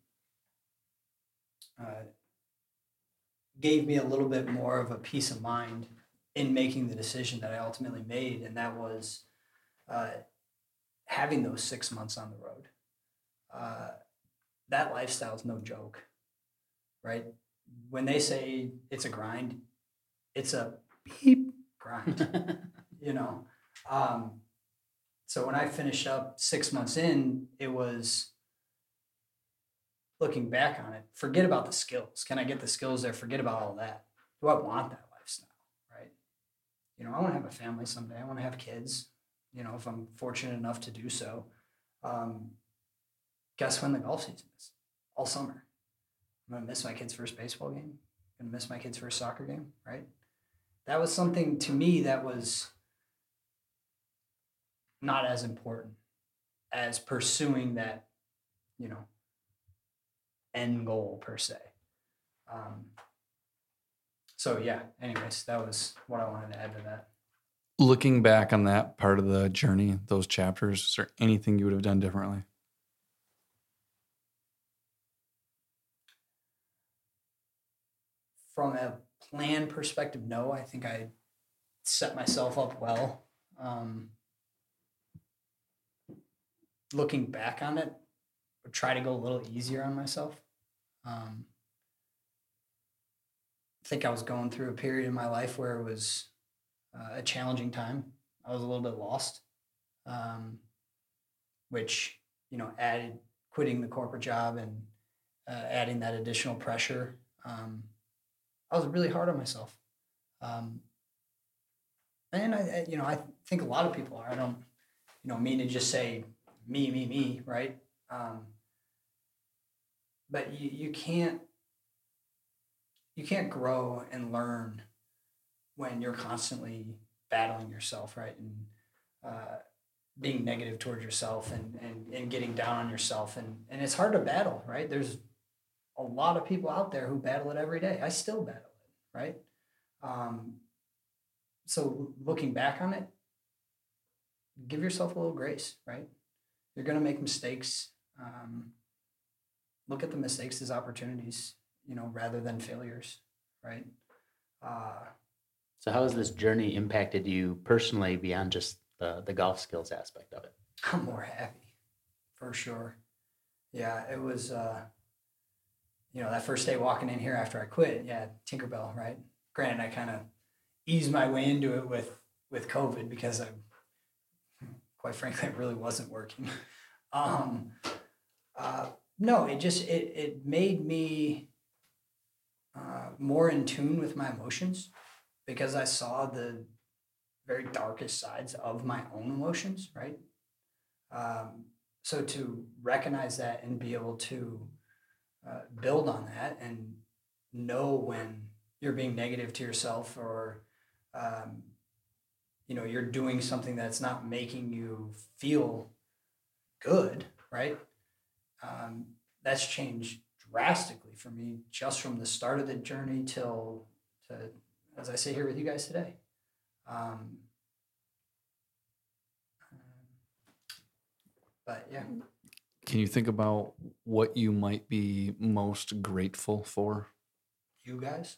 uh, gave me a little bit more of a peace of mind in making the decision that I ultimately made, and that was uh, having those six months on the road. Uh, that lifestyle is no joke, right? When they say it's a grind, it's a beep grind, you know. Um, so when I finished up six months in, it was looking back on it. Forget about the skills. Can I get the skills there? Forget about all that. Do I want that lifestyle, right? You know, I want to have a family someday. I want to have kids. You know, if I'm fortunate enough to do so. Um, guess when the golf season is? All summer. I'm gonna miss my kid's first baseball game. I'm gonna miss my kid's first soccer game, right? That was something to me that was not as important as pursuing that, you know, end goal per se. Um, so yeah, anyways, that was what I wanted to add to that. Looking back on that part of the journey, those chapters, is there anything you would have done differently? From a plan perspective, no, I think I set myself up well. Um, looking back on it, would try to go a little easier on myself. Um, I think I was going through a period in my life where it was uh, a challenging time. I was a little bit lost, um, which, you know, added quitting the corporate job and uh, adding that additional pressure. Um, I was really hard on myself. Um, and I, I, you know, I think a lot of people are. I don't, you know, mean to just say me, me, me, right? Um, but you, you can't, you can't grow and learn when you're constantly battling yourself, right? And uh, being negative towards yourself and, and, and getting down on yourself. And, and it's hard to battle, right? There's a lot of people out there who battle it every day. I still battle it, right? Um, so looking back on it, give yourself a little grace, right? You're going to make mistakes. Um, look at the mistakes as opportunities, you know, rather than failures, right? Uh, So how has this journey impacted you personally beyond just the, the golf skills aspect of it? I'm more happy, for sure. Yeah, it was, uh, you know, that first day walking in here after I quit, yeah, Tinkerbell, right? Granted, I kind of ease my way into it with with COVID because I, quite frankly, it really wasn't working. Um, uh, no, it just it it made me uh, more in tune with my emotions because I saw the very darkest sides of my own emotions, right? Um, so to recognize that and be able to uh, build on that and know when you're being negative to yourself or um, you know you're doing something that's not making you feel good, right? Um, that's changed drastically for me just from the start of the journey till to as I sit here with you guys today. Um, but yeah. Can you think about what you might be most grateful for? You guys?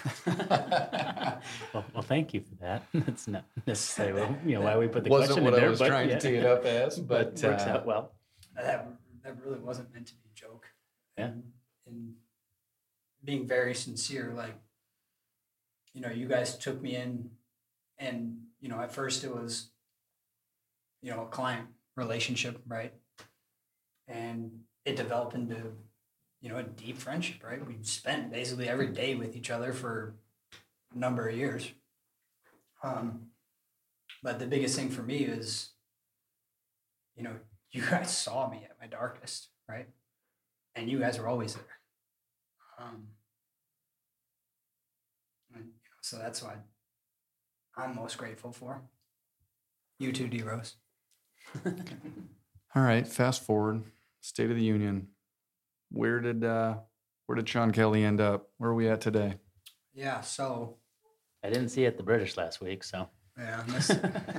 well, well, thank you for that. That's not necessarily you know why we put the Wasn't question what in I there, was but trying yeah. to tee it up as, but But works uh, out well. That that really wasn't meant to be a joke. Yeah. And, and being very sincere, like, you know, you guys took me in and, you know, at first it was, you know, a client relationship, right? And it developed into, you know, a deep friendship, right? We spent basically every day with each other for a number of years. Um, but the biggest thing for me is, you know, you guys saw me at my darkest, right? And you guys were always there. Um, and, you know, so that's what I'm most grateful for. You too, D Rose. all right, fast forward, State of the Union. Where did uh, where did Sean Kelly end up? Where are we at today? Yeah, so I didn't see it at the British last week, so yeah, I missed,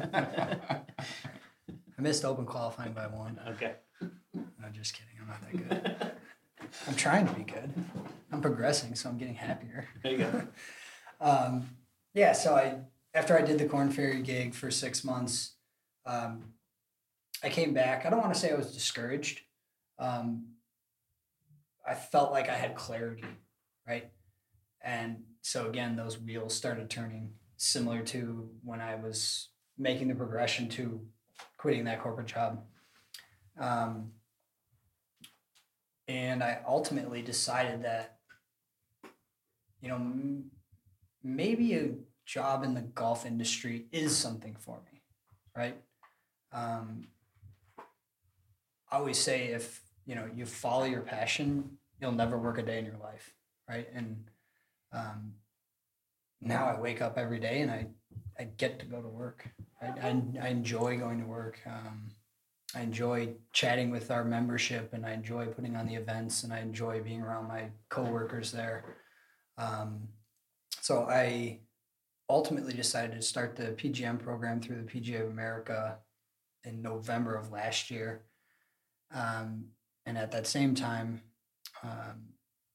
I missed open qualifying by one. okay. No, just kidding. I'm not that good. I'm trying to be good. I'm progressing, so I'm getting happier. There you go. um, yeah, so I after I did the Corn Ferry gig for six months, um, I came back. I don't want to say I was discouraged. Um, I felt like I had clarity, right? And so again, those wheels started turning, similar to when I was making the progression to quitting that corporate job. Um, and I ultimately decided that, you know, m- maybe a job in the golf industry is something for me, right? Um, I always say if, you know, you follow your passion, you'll never work a day in your life, right? And um, now I wake up every day and I, I get to go to work. Right? I, I enjoy going to work. Um, I enjoy chatting with our membership and I enjoy putting on the events and I enjoy being around my coworkers there. Um, so I ultimately decided to start the P G M program through the P G A of America in November of last year. Um, and at that same time, um,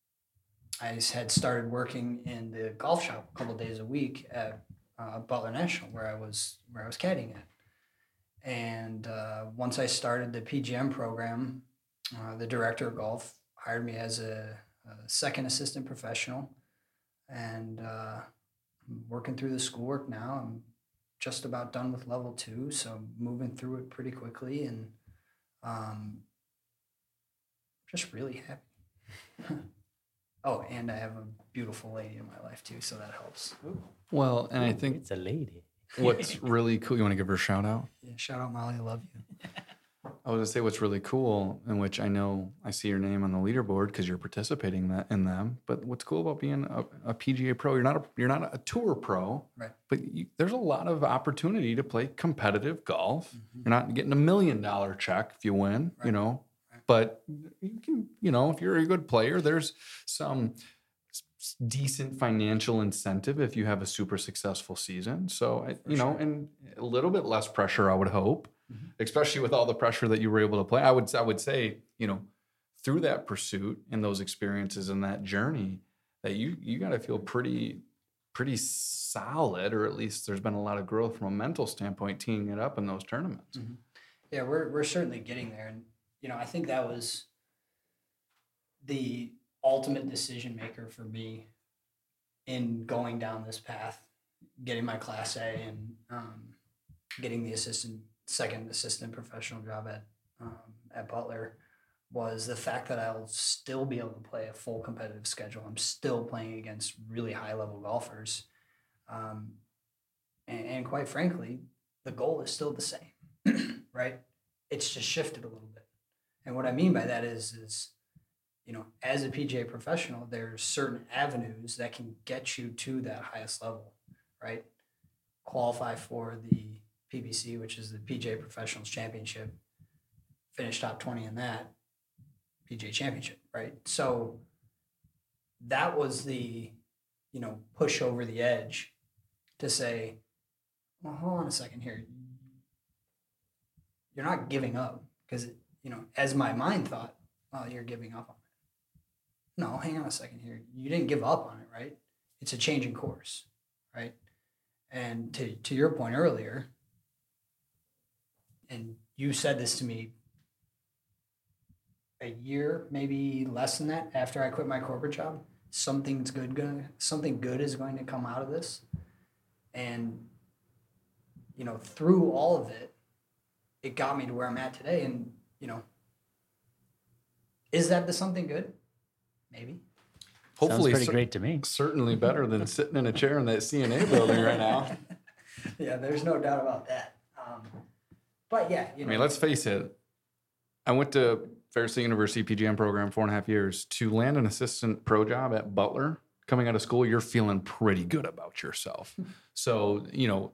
I had started working in the golf shop a couple of days a week at uh, Butler National, where I was where I was caddying at. And uh, once I started the P G M program, uh, the director of golf hired me as a, a second assistant professional, and uh, I'm working through the schoolwork now. I'm just about done with level two, so I'm moving through it pretty quickly, and um, just really happy. Oh, and I have a beautiful lady in my life too, so that helps. Well, and I think It's a lady. what's really cool, you want to give her a shout out? Yeah, shout out Molly, I love you. I was going to say what's really cool, in which I know I see your name on the leaderboard because you're participating that in them. But what's cool about being a, a P G A pro, you're not a, you're not a tour pro, Right. but you, there's a lot of opportunity to play competitive golf. Mm-hmm. You're not getting a million dollar check if you win, right. you know, right. but you can, you know, if you're a good player, there's some decent financial incentive if you have a super successful season. So, For you know, sure. and a little bit less pressure, I would hope. Mm-hmm. Especially with all the pressure that you were able to play. I would I would say, you know, through that pursuit and those experiences and that journey, that you you got to feel pretty pretty solid, or at least there's been a lot of growth from a mental standpoint teeing it up in those tournaments. Mm-hmm. Yeah, we're we're certainly getting there, and you know, I think that was the ultimate decision maker for me in going down this path. getting my Class A and um, getting the assistant, second assistant professional job at um, at Butler was the fact that I'll still be able to play a full competitive schedule. I'm still playing against really high level golfers. Um, and, and quite frankly, the goal is still the same, right? It's just shifted a little bit. And what I mean by that is, is, you know, as a P G A professional, there's certain avenues that can get you to that highest level, right? Qualify for the P B C, which is the P G A Professionals Championship, finish top twenty in that P G A Championship, right? So that was the, you know, push over the edge to say, well, hold on a second here. You're not giving up because, you know, as my mind thought, oh, you're giving up on it. No, hang on a second here. You didn't give up on it, right? It's a change in course, right? And to, to your point earlier, and you said this to me a year, maybe less than that, after I quit my corporate job, something's good going something good is going to come out of this. And, you know, through all of it, it got me to where I'm at today. And, you know, is that the something good? Maybe. Hopefully, Sounds pretty cer- great to me. Certainly better than sitting in a chair in that C N A building right now. Yeah, there's no doubt about that. Um, but yeah, you I know, mean, let's face it. I went to Ferris State University P G M program four and a half years. To land an assistant pro job at Butler, coming out of school, you're feeling pretty good about yourself. So, you know,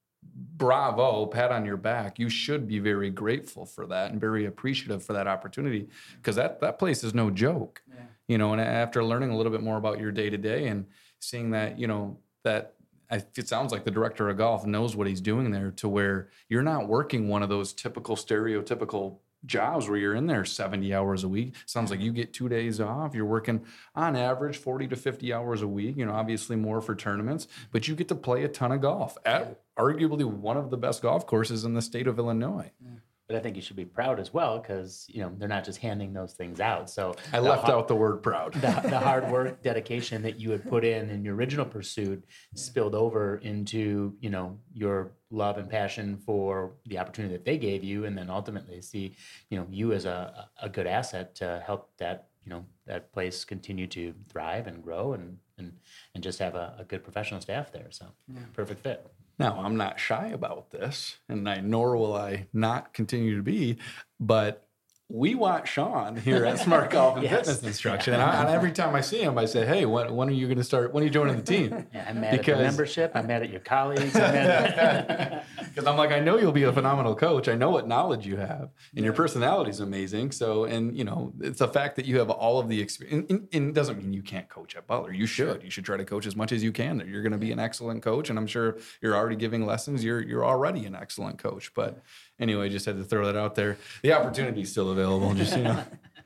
bravo, pat on your back. You should be very grateful for that and very appreciative for that opportunity, because that that place is no joke. yeah. You know, and after learning a little bit more about your day to day and seeing that, you know, that I, it sounds like the director of golf knows what he's doing there, to where you're not working one of those typical stereotypical jobs where you're in there seventy hours a week. Sounds like you get two days off. You're working on average forty to fifty hours a week, you know, obviously more for tournaments, but you get to play a ton of golf at arguably one of the best golf courses in the state of Illinois. But I think you should be proud as well, because, you know, they're not just handing those things out. So I the left har- out the word proud. the, the hard work, dedication that you had put in in your original pursuit spilled over into, you know, your love and passion for the opportunity that they gave you, and then ultimately see, you know, you as a, a good asset to help that, you know, that place continue to thrive and grow and and and just have a, a good professional staff there. So perfect fit. Now, I'm not shy about this, and I nor will I not continue to be, but we want Sean here at Smart Golf and Yes. Fitness Instruction. And, I, and every time I see him, I say, hey, when, when are you going to start? When are you joining the team? Yeah, I'm mad at Because- the membership. I'm mad at your colleagues. I'm mad at Because I'm like, I know you'll be a phenomenal coach. I know what knowledge you have, and your personality is amazing. So, and you know, it's a fact that you have all of the experience. And, and it doesn't mean you can't coach at Butler. You should. You should try to coach as much as you can. You're going to be an excellent coach, and I'm sure you're already giving lessons. You're you're already an excellent coach. But anyway, just had to throw that out there. The opportunity is still available. Just you know.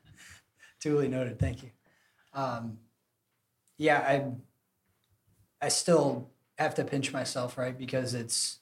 Duly noted. Thank you. Um, yeah, I I still have to pinch myself, right? Because it's,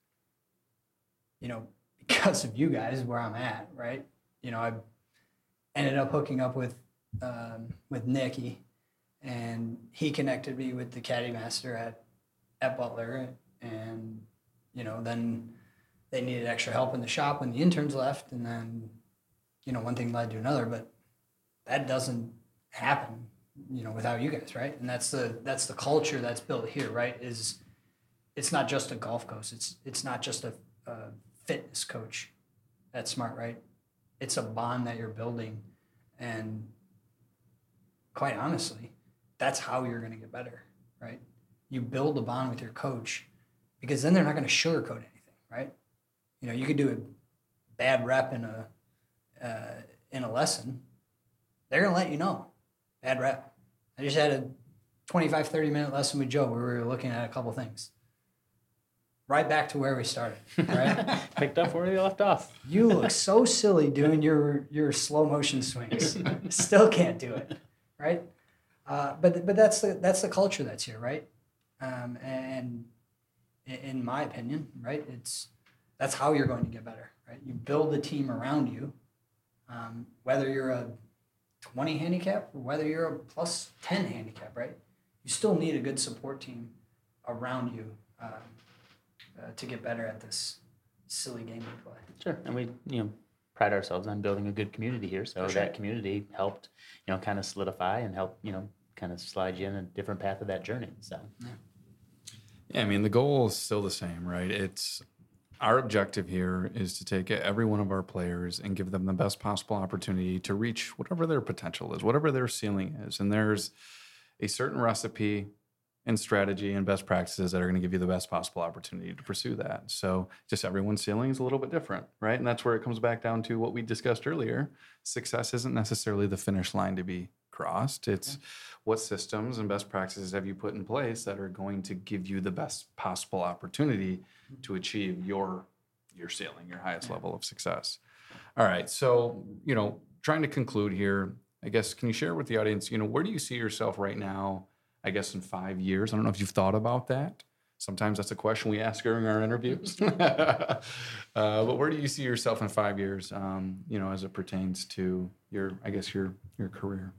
you know, because of you guys where I'm at, right? You know, I ended up hooking up with um, with Nicky, and he connected me with the caddy master at at Butler, and you know, then they needed extra help in the shop when the interns left, and then, you know, one thing led to another, but that doesn't happen, you know, without you guys, right? And that's the that's the culture that's built here, right? Is it's not just a golf coach, it's it's not just a, a fitness coach at Smart, right? It's a bond that you're building, and quite honestly, that's how you're going to get better, right? You build a bond with your coach, because then they're not going to sugarcoat anything, right? You know, you could do a bad rep in a uh, in a lesson. They're going to let you know. Bad rep. I just had a twenty-five, thirty minute lesson with Joe where we were looking at a couple things. Right back to where we started, right? Picked up where you left off. You look so silly doing your your slow motion swings. Still can't do it, right? Uh, but but that's the that's the culture that's here, right? Um, and in my opinion, right, it's that's how you're going to get better, right? You build a team around you, um, whether you're a twenty handicap or whether you're a plus ten handicap, right? You still need a good support team around you um, uh, to get better at this silly game we play. Sure. And we, you know, pride ourselves on building a good community here. So For sure. that community helped, you know, kind of solidify and help, you know, kind of slide you in a different path of that journey. So, Yeah, I mean, the goal is still the same, right? It's our objective here is to take every one of our players and give them the best possible opportunity to reach whatever their potential is, whatever their ceiling is. And there's a certain recipe and strategy and best practices that are going to give you the best possible opportunity to pursue that. So just everyone's ceiling is a little bit different, right? And that's where it comes back down to what we discussed earlier. Success isn't necessarily the finish line to be crossed. It's yeah. what systems and best practices have you put in place that are going to give you the best possible opportunity to achieve your your ceiling, your highest yeah. level of success. All right. So, you know, trying to conclude here, I guess, can you share with the audience, you know, where do you see yourself right now, I guess, in five years? I don't know if you've thought about that. Sometimes that's a question we ask during our interviews. uh, but where do you see yourself in five years, um, you know, as it pertains to your, I guess, your your career?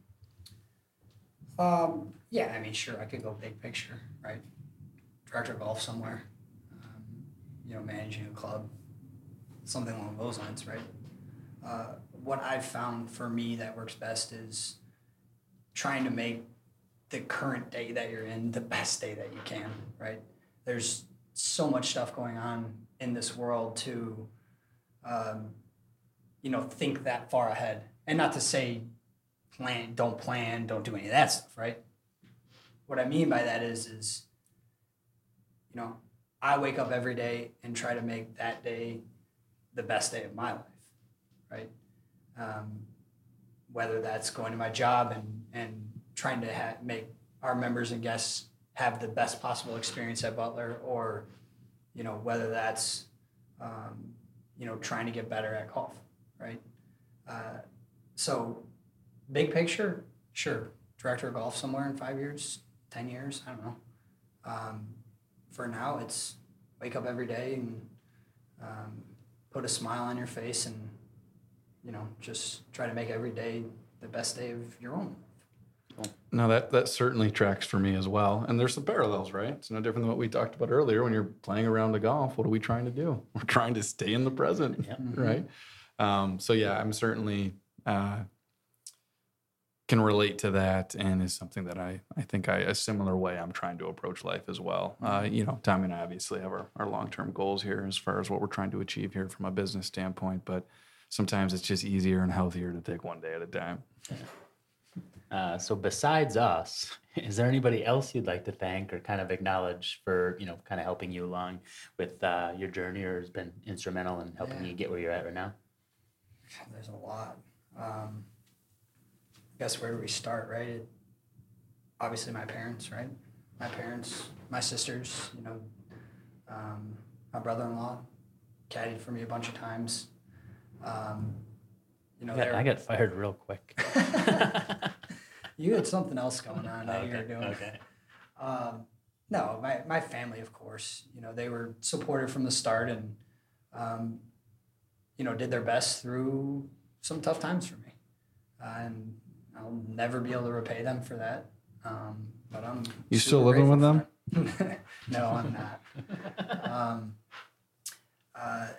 Um, yeah, I mean, sure, I could go big picture, right? Director of golf somewhere, um, you know, managing a club, something along those lines, right? Uh, what I've found for me that works best is trying to make the current day that you're in the best day that you can, right? There's so much stuff going on in this world to, um, you know, think that far ahead. And not to say plan, don't plan, don't do any of that stuff, right? What I mean by that is, is, you know, I wake up every day and try to make that day the best day of my life, right? Um, whether that's going to my job and, and trying to ha- make our members and guests have the best possible experience at Butler, or, you know, whether that's, um, you know, trying to get better at golf, right? Uh, so big picture, sure, director of golf somewhere in five years, ten years, I don't know. Um, for now, it's wake up every day and um, put a smile on your face and, you know, just try to make every day the best day of your own. No, that, that certainly tracks for me as well. And there's some parallels, right? It's no different than what we talked about earlier. When you're playing around the golf, what are we trying to do? We're trying to stay in the present, yep. right? Um, so yeah, I'm certainly uh, can relate to that, and is something that I, I think I, a similar way I'm trying to approach life as well. Uh, you know, Tommy and I obviously have our, our long-term goals here as far as what we're trying to achieve here from a business standpoint, but sometimes it's just easier and healthier to take one day at a time. Yeah. Uh, so besides us, is there anybody else you'd like to thank or kind of acknowledge for, you know, kind of helping you along with uh, your journey, or has been instrumental in helping yeah. you get where you're at right now? There's a lot. Um, I guess where do we start, right? It, obviously my parents, right? My parents, my sisters, you know, um, my brother-in-law caddied for me a bunch of times. Um, you know, I got, I got fired real quick. You had something else going on that okay, you were doing. Okay. Um, no, my, my family, of course, you know, they were supportive from the start and, um, you know, did their best through some tough times for me. Uh, and I'll never be able to repay them for that. Um, but I'm You still living with them? No, I'm not. um, uh,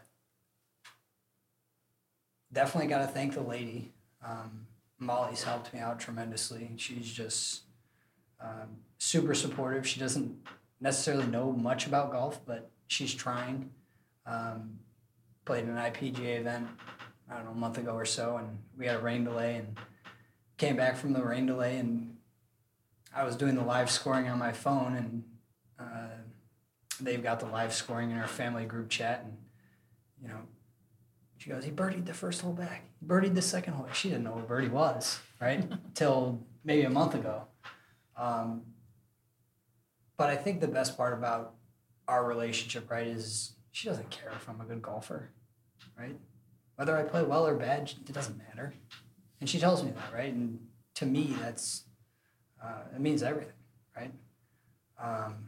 definitely got to thank the lady. Um, Molly's helped me out tremendously. She's just um, super supportive. She doesn't necessarily know much about golf, but she's trying. Um, played an I P G A event, I don't know, a month ago or so, and we had a rain delay and came back from the rain delay, and I was doing the live scoring on my phone, and uh, they've got the live scoring in our family group chat, and, you know, she goes, he birdied the first hole back. He birdied the second hole. She didn't know what birdie was, right? Till maybe a month ago. Um, but I think the best part about our relationship, right, is she doesn't care if I'm a good golfer, right? Whether I play well or bad, it doesn't matter. And she tells me that, right? And to me, that's, uh, it means everything, right? Um,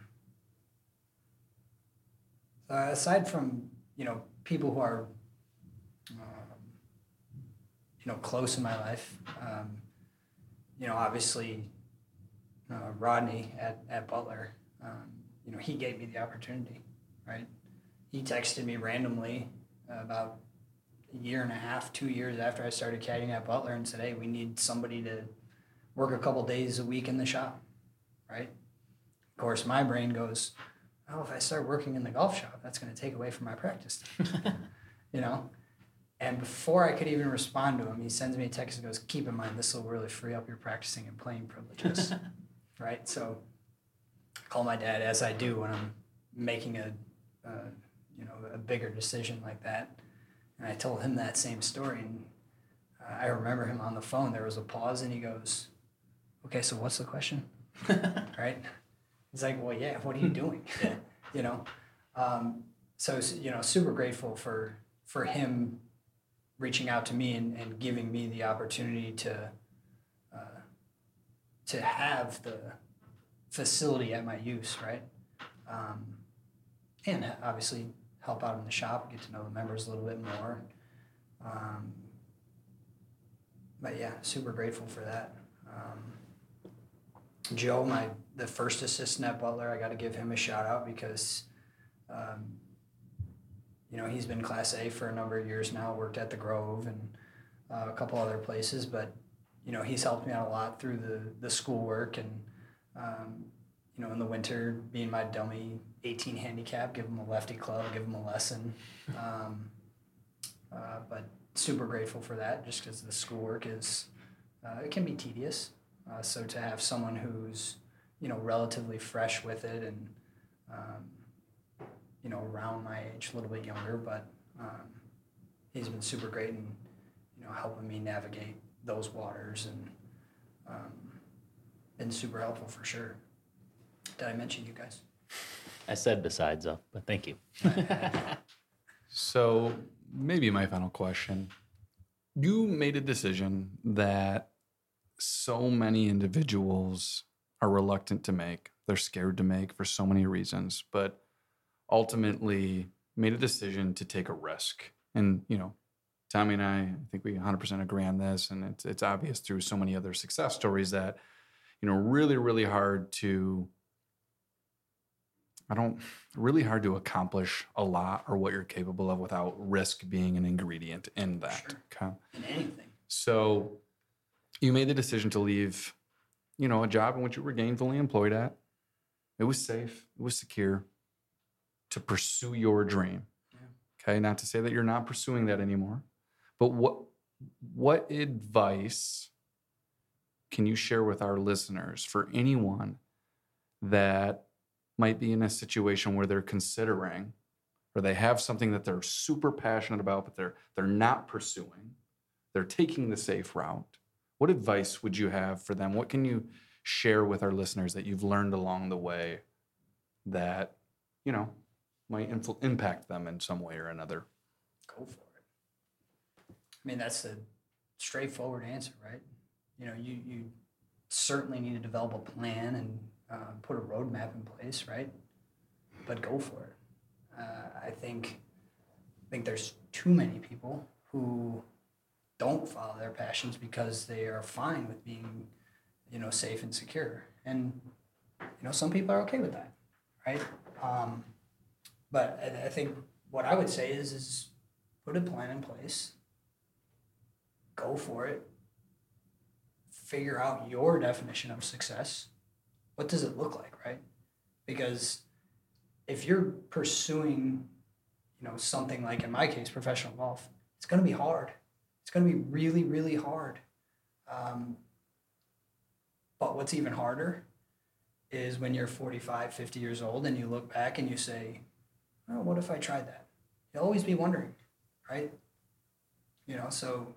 so aside from, you know, people who are, Um, you know, close in my life. Um, you know, obviously, uh, Rodney at, at Butler, um, you know, he gave me the opportunity, right? He texted me randomly about a year and a half, two years after I started caddying at Butler and said, hey, we need somebody to work a couple days a week in the shop, right? Of course, my brain goes, oh, if I start working in the golf shop, that's going to take away from my practice time, you know? And before I could even respond to him, he sends me a text and goes, keep in mind, this will really free up your practicing and playing privileges, right? So I call my dad, as I do when I'm making a, uh, you know, a bigger decision like that. And I told him that same story. And uh, I remember him on the phone. There was a pause and he goes, okay, so what's the question? Right? He's like, well, yeah, what are you doing? You know? Um, so, you know, super grateful for, for him reaching out to me and, and giving me the opportunity to, uh, to have the facility at my use, right? Um, and obviously help out in the shop, get to know the members a little bit more. Um, but yeah, super grateful for that. Um, Joe, my the first assistant at Butler, I got to give him a shout out because, um, you know, he's been Class A for a number of years now, worked at the Grove and uh, a couple other places, but, you know, he's helped me out a lot through the, the schoolwork and, um, you know, in the winter, being my dummy eighteen handicap, give him a lefty club, give him a lesson. Um, uh, but super grateful for that just because the schoolwork is, uh, it can be tedious. Uh, so to have someone who's, you know, relatively fresh with it and, um, you know, around my age, a little bit younger, but um, he's been super great in, you know, helping me navigate those waters and um, been super helpful for sure. Did I mention you guys? I said besides, though, but thank you. So maybe my final question. You made a decision that so many individuals are reluctant to make. They're scared to make for so many reasons, but ultimately made a decision to take a risk. And, you know, Tommy and I, I think we one hundred percent agree on this. And it's, it's obvious through so many other success stories that, you know, really, really hard to, I don't, really hard to accomplish a lot or what you're capable of without risk being an ingredient in that. Sure. Okay. In anything. So you made the decision to leave, you know, a job in which you were gainfully employed at. It was safe. It was secure to pursue your dream. Yeah. Okay. Not to say that you're not pursuing that anymore, but what, what advice can you share with our listeners for anyone that might be in a situation where they're considering or they have something that they're super passionate about, but they're they're not pursuing. They're taking the safe route. What advice would you have for them? What can you share with our listeners that you've learned along the way that, you know, might influ- impact them in some way or another? Go for it. I mean, that's a straightforward answer, right? You know, you, you certainly need to develop a plan and uh, put a roadmap in place, right? But go for it. Uh, I think I think there's too many people who don't follow their passions because they are fine with being, you know, safe and secure. And, you know, some people are okay with that, right? Um, but I, I think what I would say is, is put a plan in place, go for it, figure out your definition of success. What does it look like, right? Because if you're pursuing, you know, something like, in my case, professional golf, it's going to be hard. It's going to be really, really hard. Um, but what's even harder is when you're forty-five, fifty years old and you look back and you say, oh, what if I tried that? You'll always be wondering, right? You know, so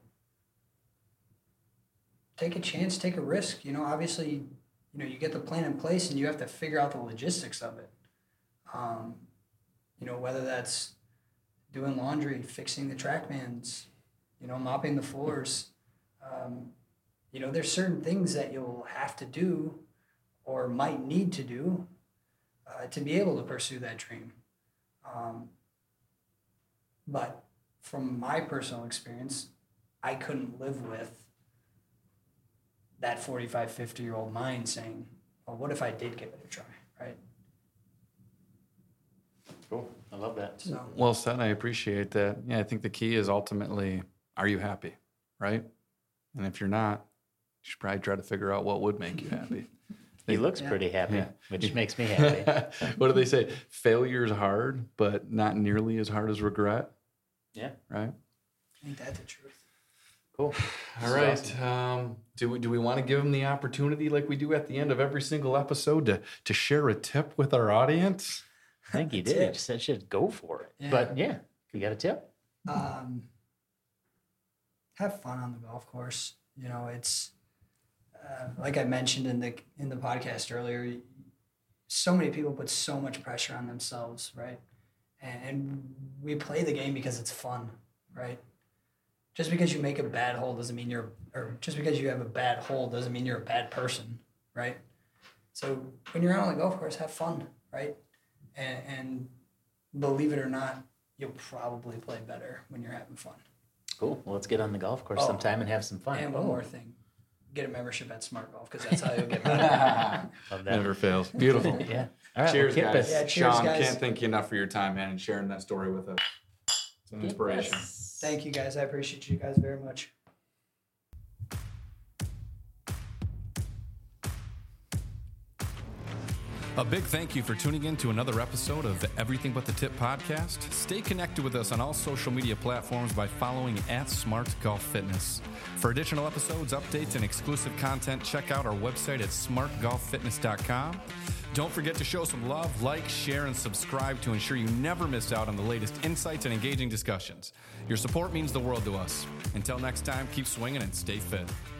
take a chance, take a risk. You know, obviously, you know, you get the plan in place and you have to figure out the logistics of it. Um, you know, whether that's doing laundry, fixing the TrackMans, you know, mopping the floors. Um, you know, there's certain things that you'll have to do or might need to do uh, to be able to pursue that dream. Um, but from my personal experience, I couldn't live with that forty-five, fifty-year-old mind saying, well, what if I did give it a try, right? Cool. I love that. So Well said. I appreciate that. Yeah, I think the key is ultimately, are you happy? Right? And if you're not, you should probably try to figure out what would make you happy. He looks Yeah. pretty happy, Yeah. which makes me happy. What do they say? Failure is hard, but not nearly as hard as regret. Yeah. Right? ain't that the truth? Cool. All right. Um, do we do we want to give them the opportunity, like we do at the end of every single episode, to to share a tip with our audience? I think you did. Tip. You said should go for it. Yeah. But yeah, you got a tip? Um, have fun on the golf course. You know, it's uh, like I mentioned in the in the podcast earlier. So many people put so much pressure on themselves, right? And, and we play the game because it's fun, right? Just because you make a bad hole doesn't mean you're, or just because you have a bad hole doesn't mean you're a bad person, right? So when you're out on the golf course, have fun, right? And, and believe it or not, you'll probably play better when you're having fun. Cool. Well, let's get on the golf course Oh. sometime and have some fun. And one Oh, more thing, get a membership at Smart Golf because that's how you'll get better. Love that. Never fails. Beautiful. Yeah. All right. Cheers, well, Kip guys. us. Yeah, cheers, Sean, guys. can't thank you enough for your time, man, and sharing that story with us. It's an inspiration. Thank you guys. I appreciate you guys very much. A big thank you for tuning in to another episode of the Everything But the Tip podcast. Stay connected with us on all social media platforms by following at Smart Golf Fitness. For additional episodes, updates, and exclusive content, check out our website at smart golf fitness dot com. Don't forget to show some love, like, share, and subscribe to ensure you never miss out on the latest insights and engaging discussions. Your support means the world to us. Until next time, keep swinging and stay fit.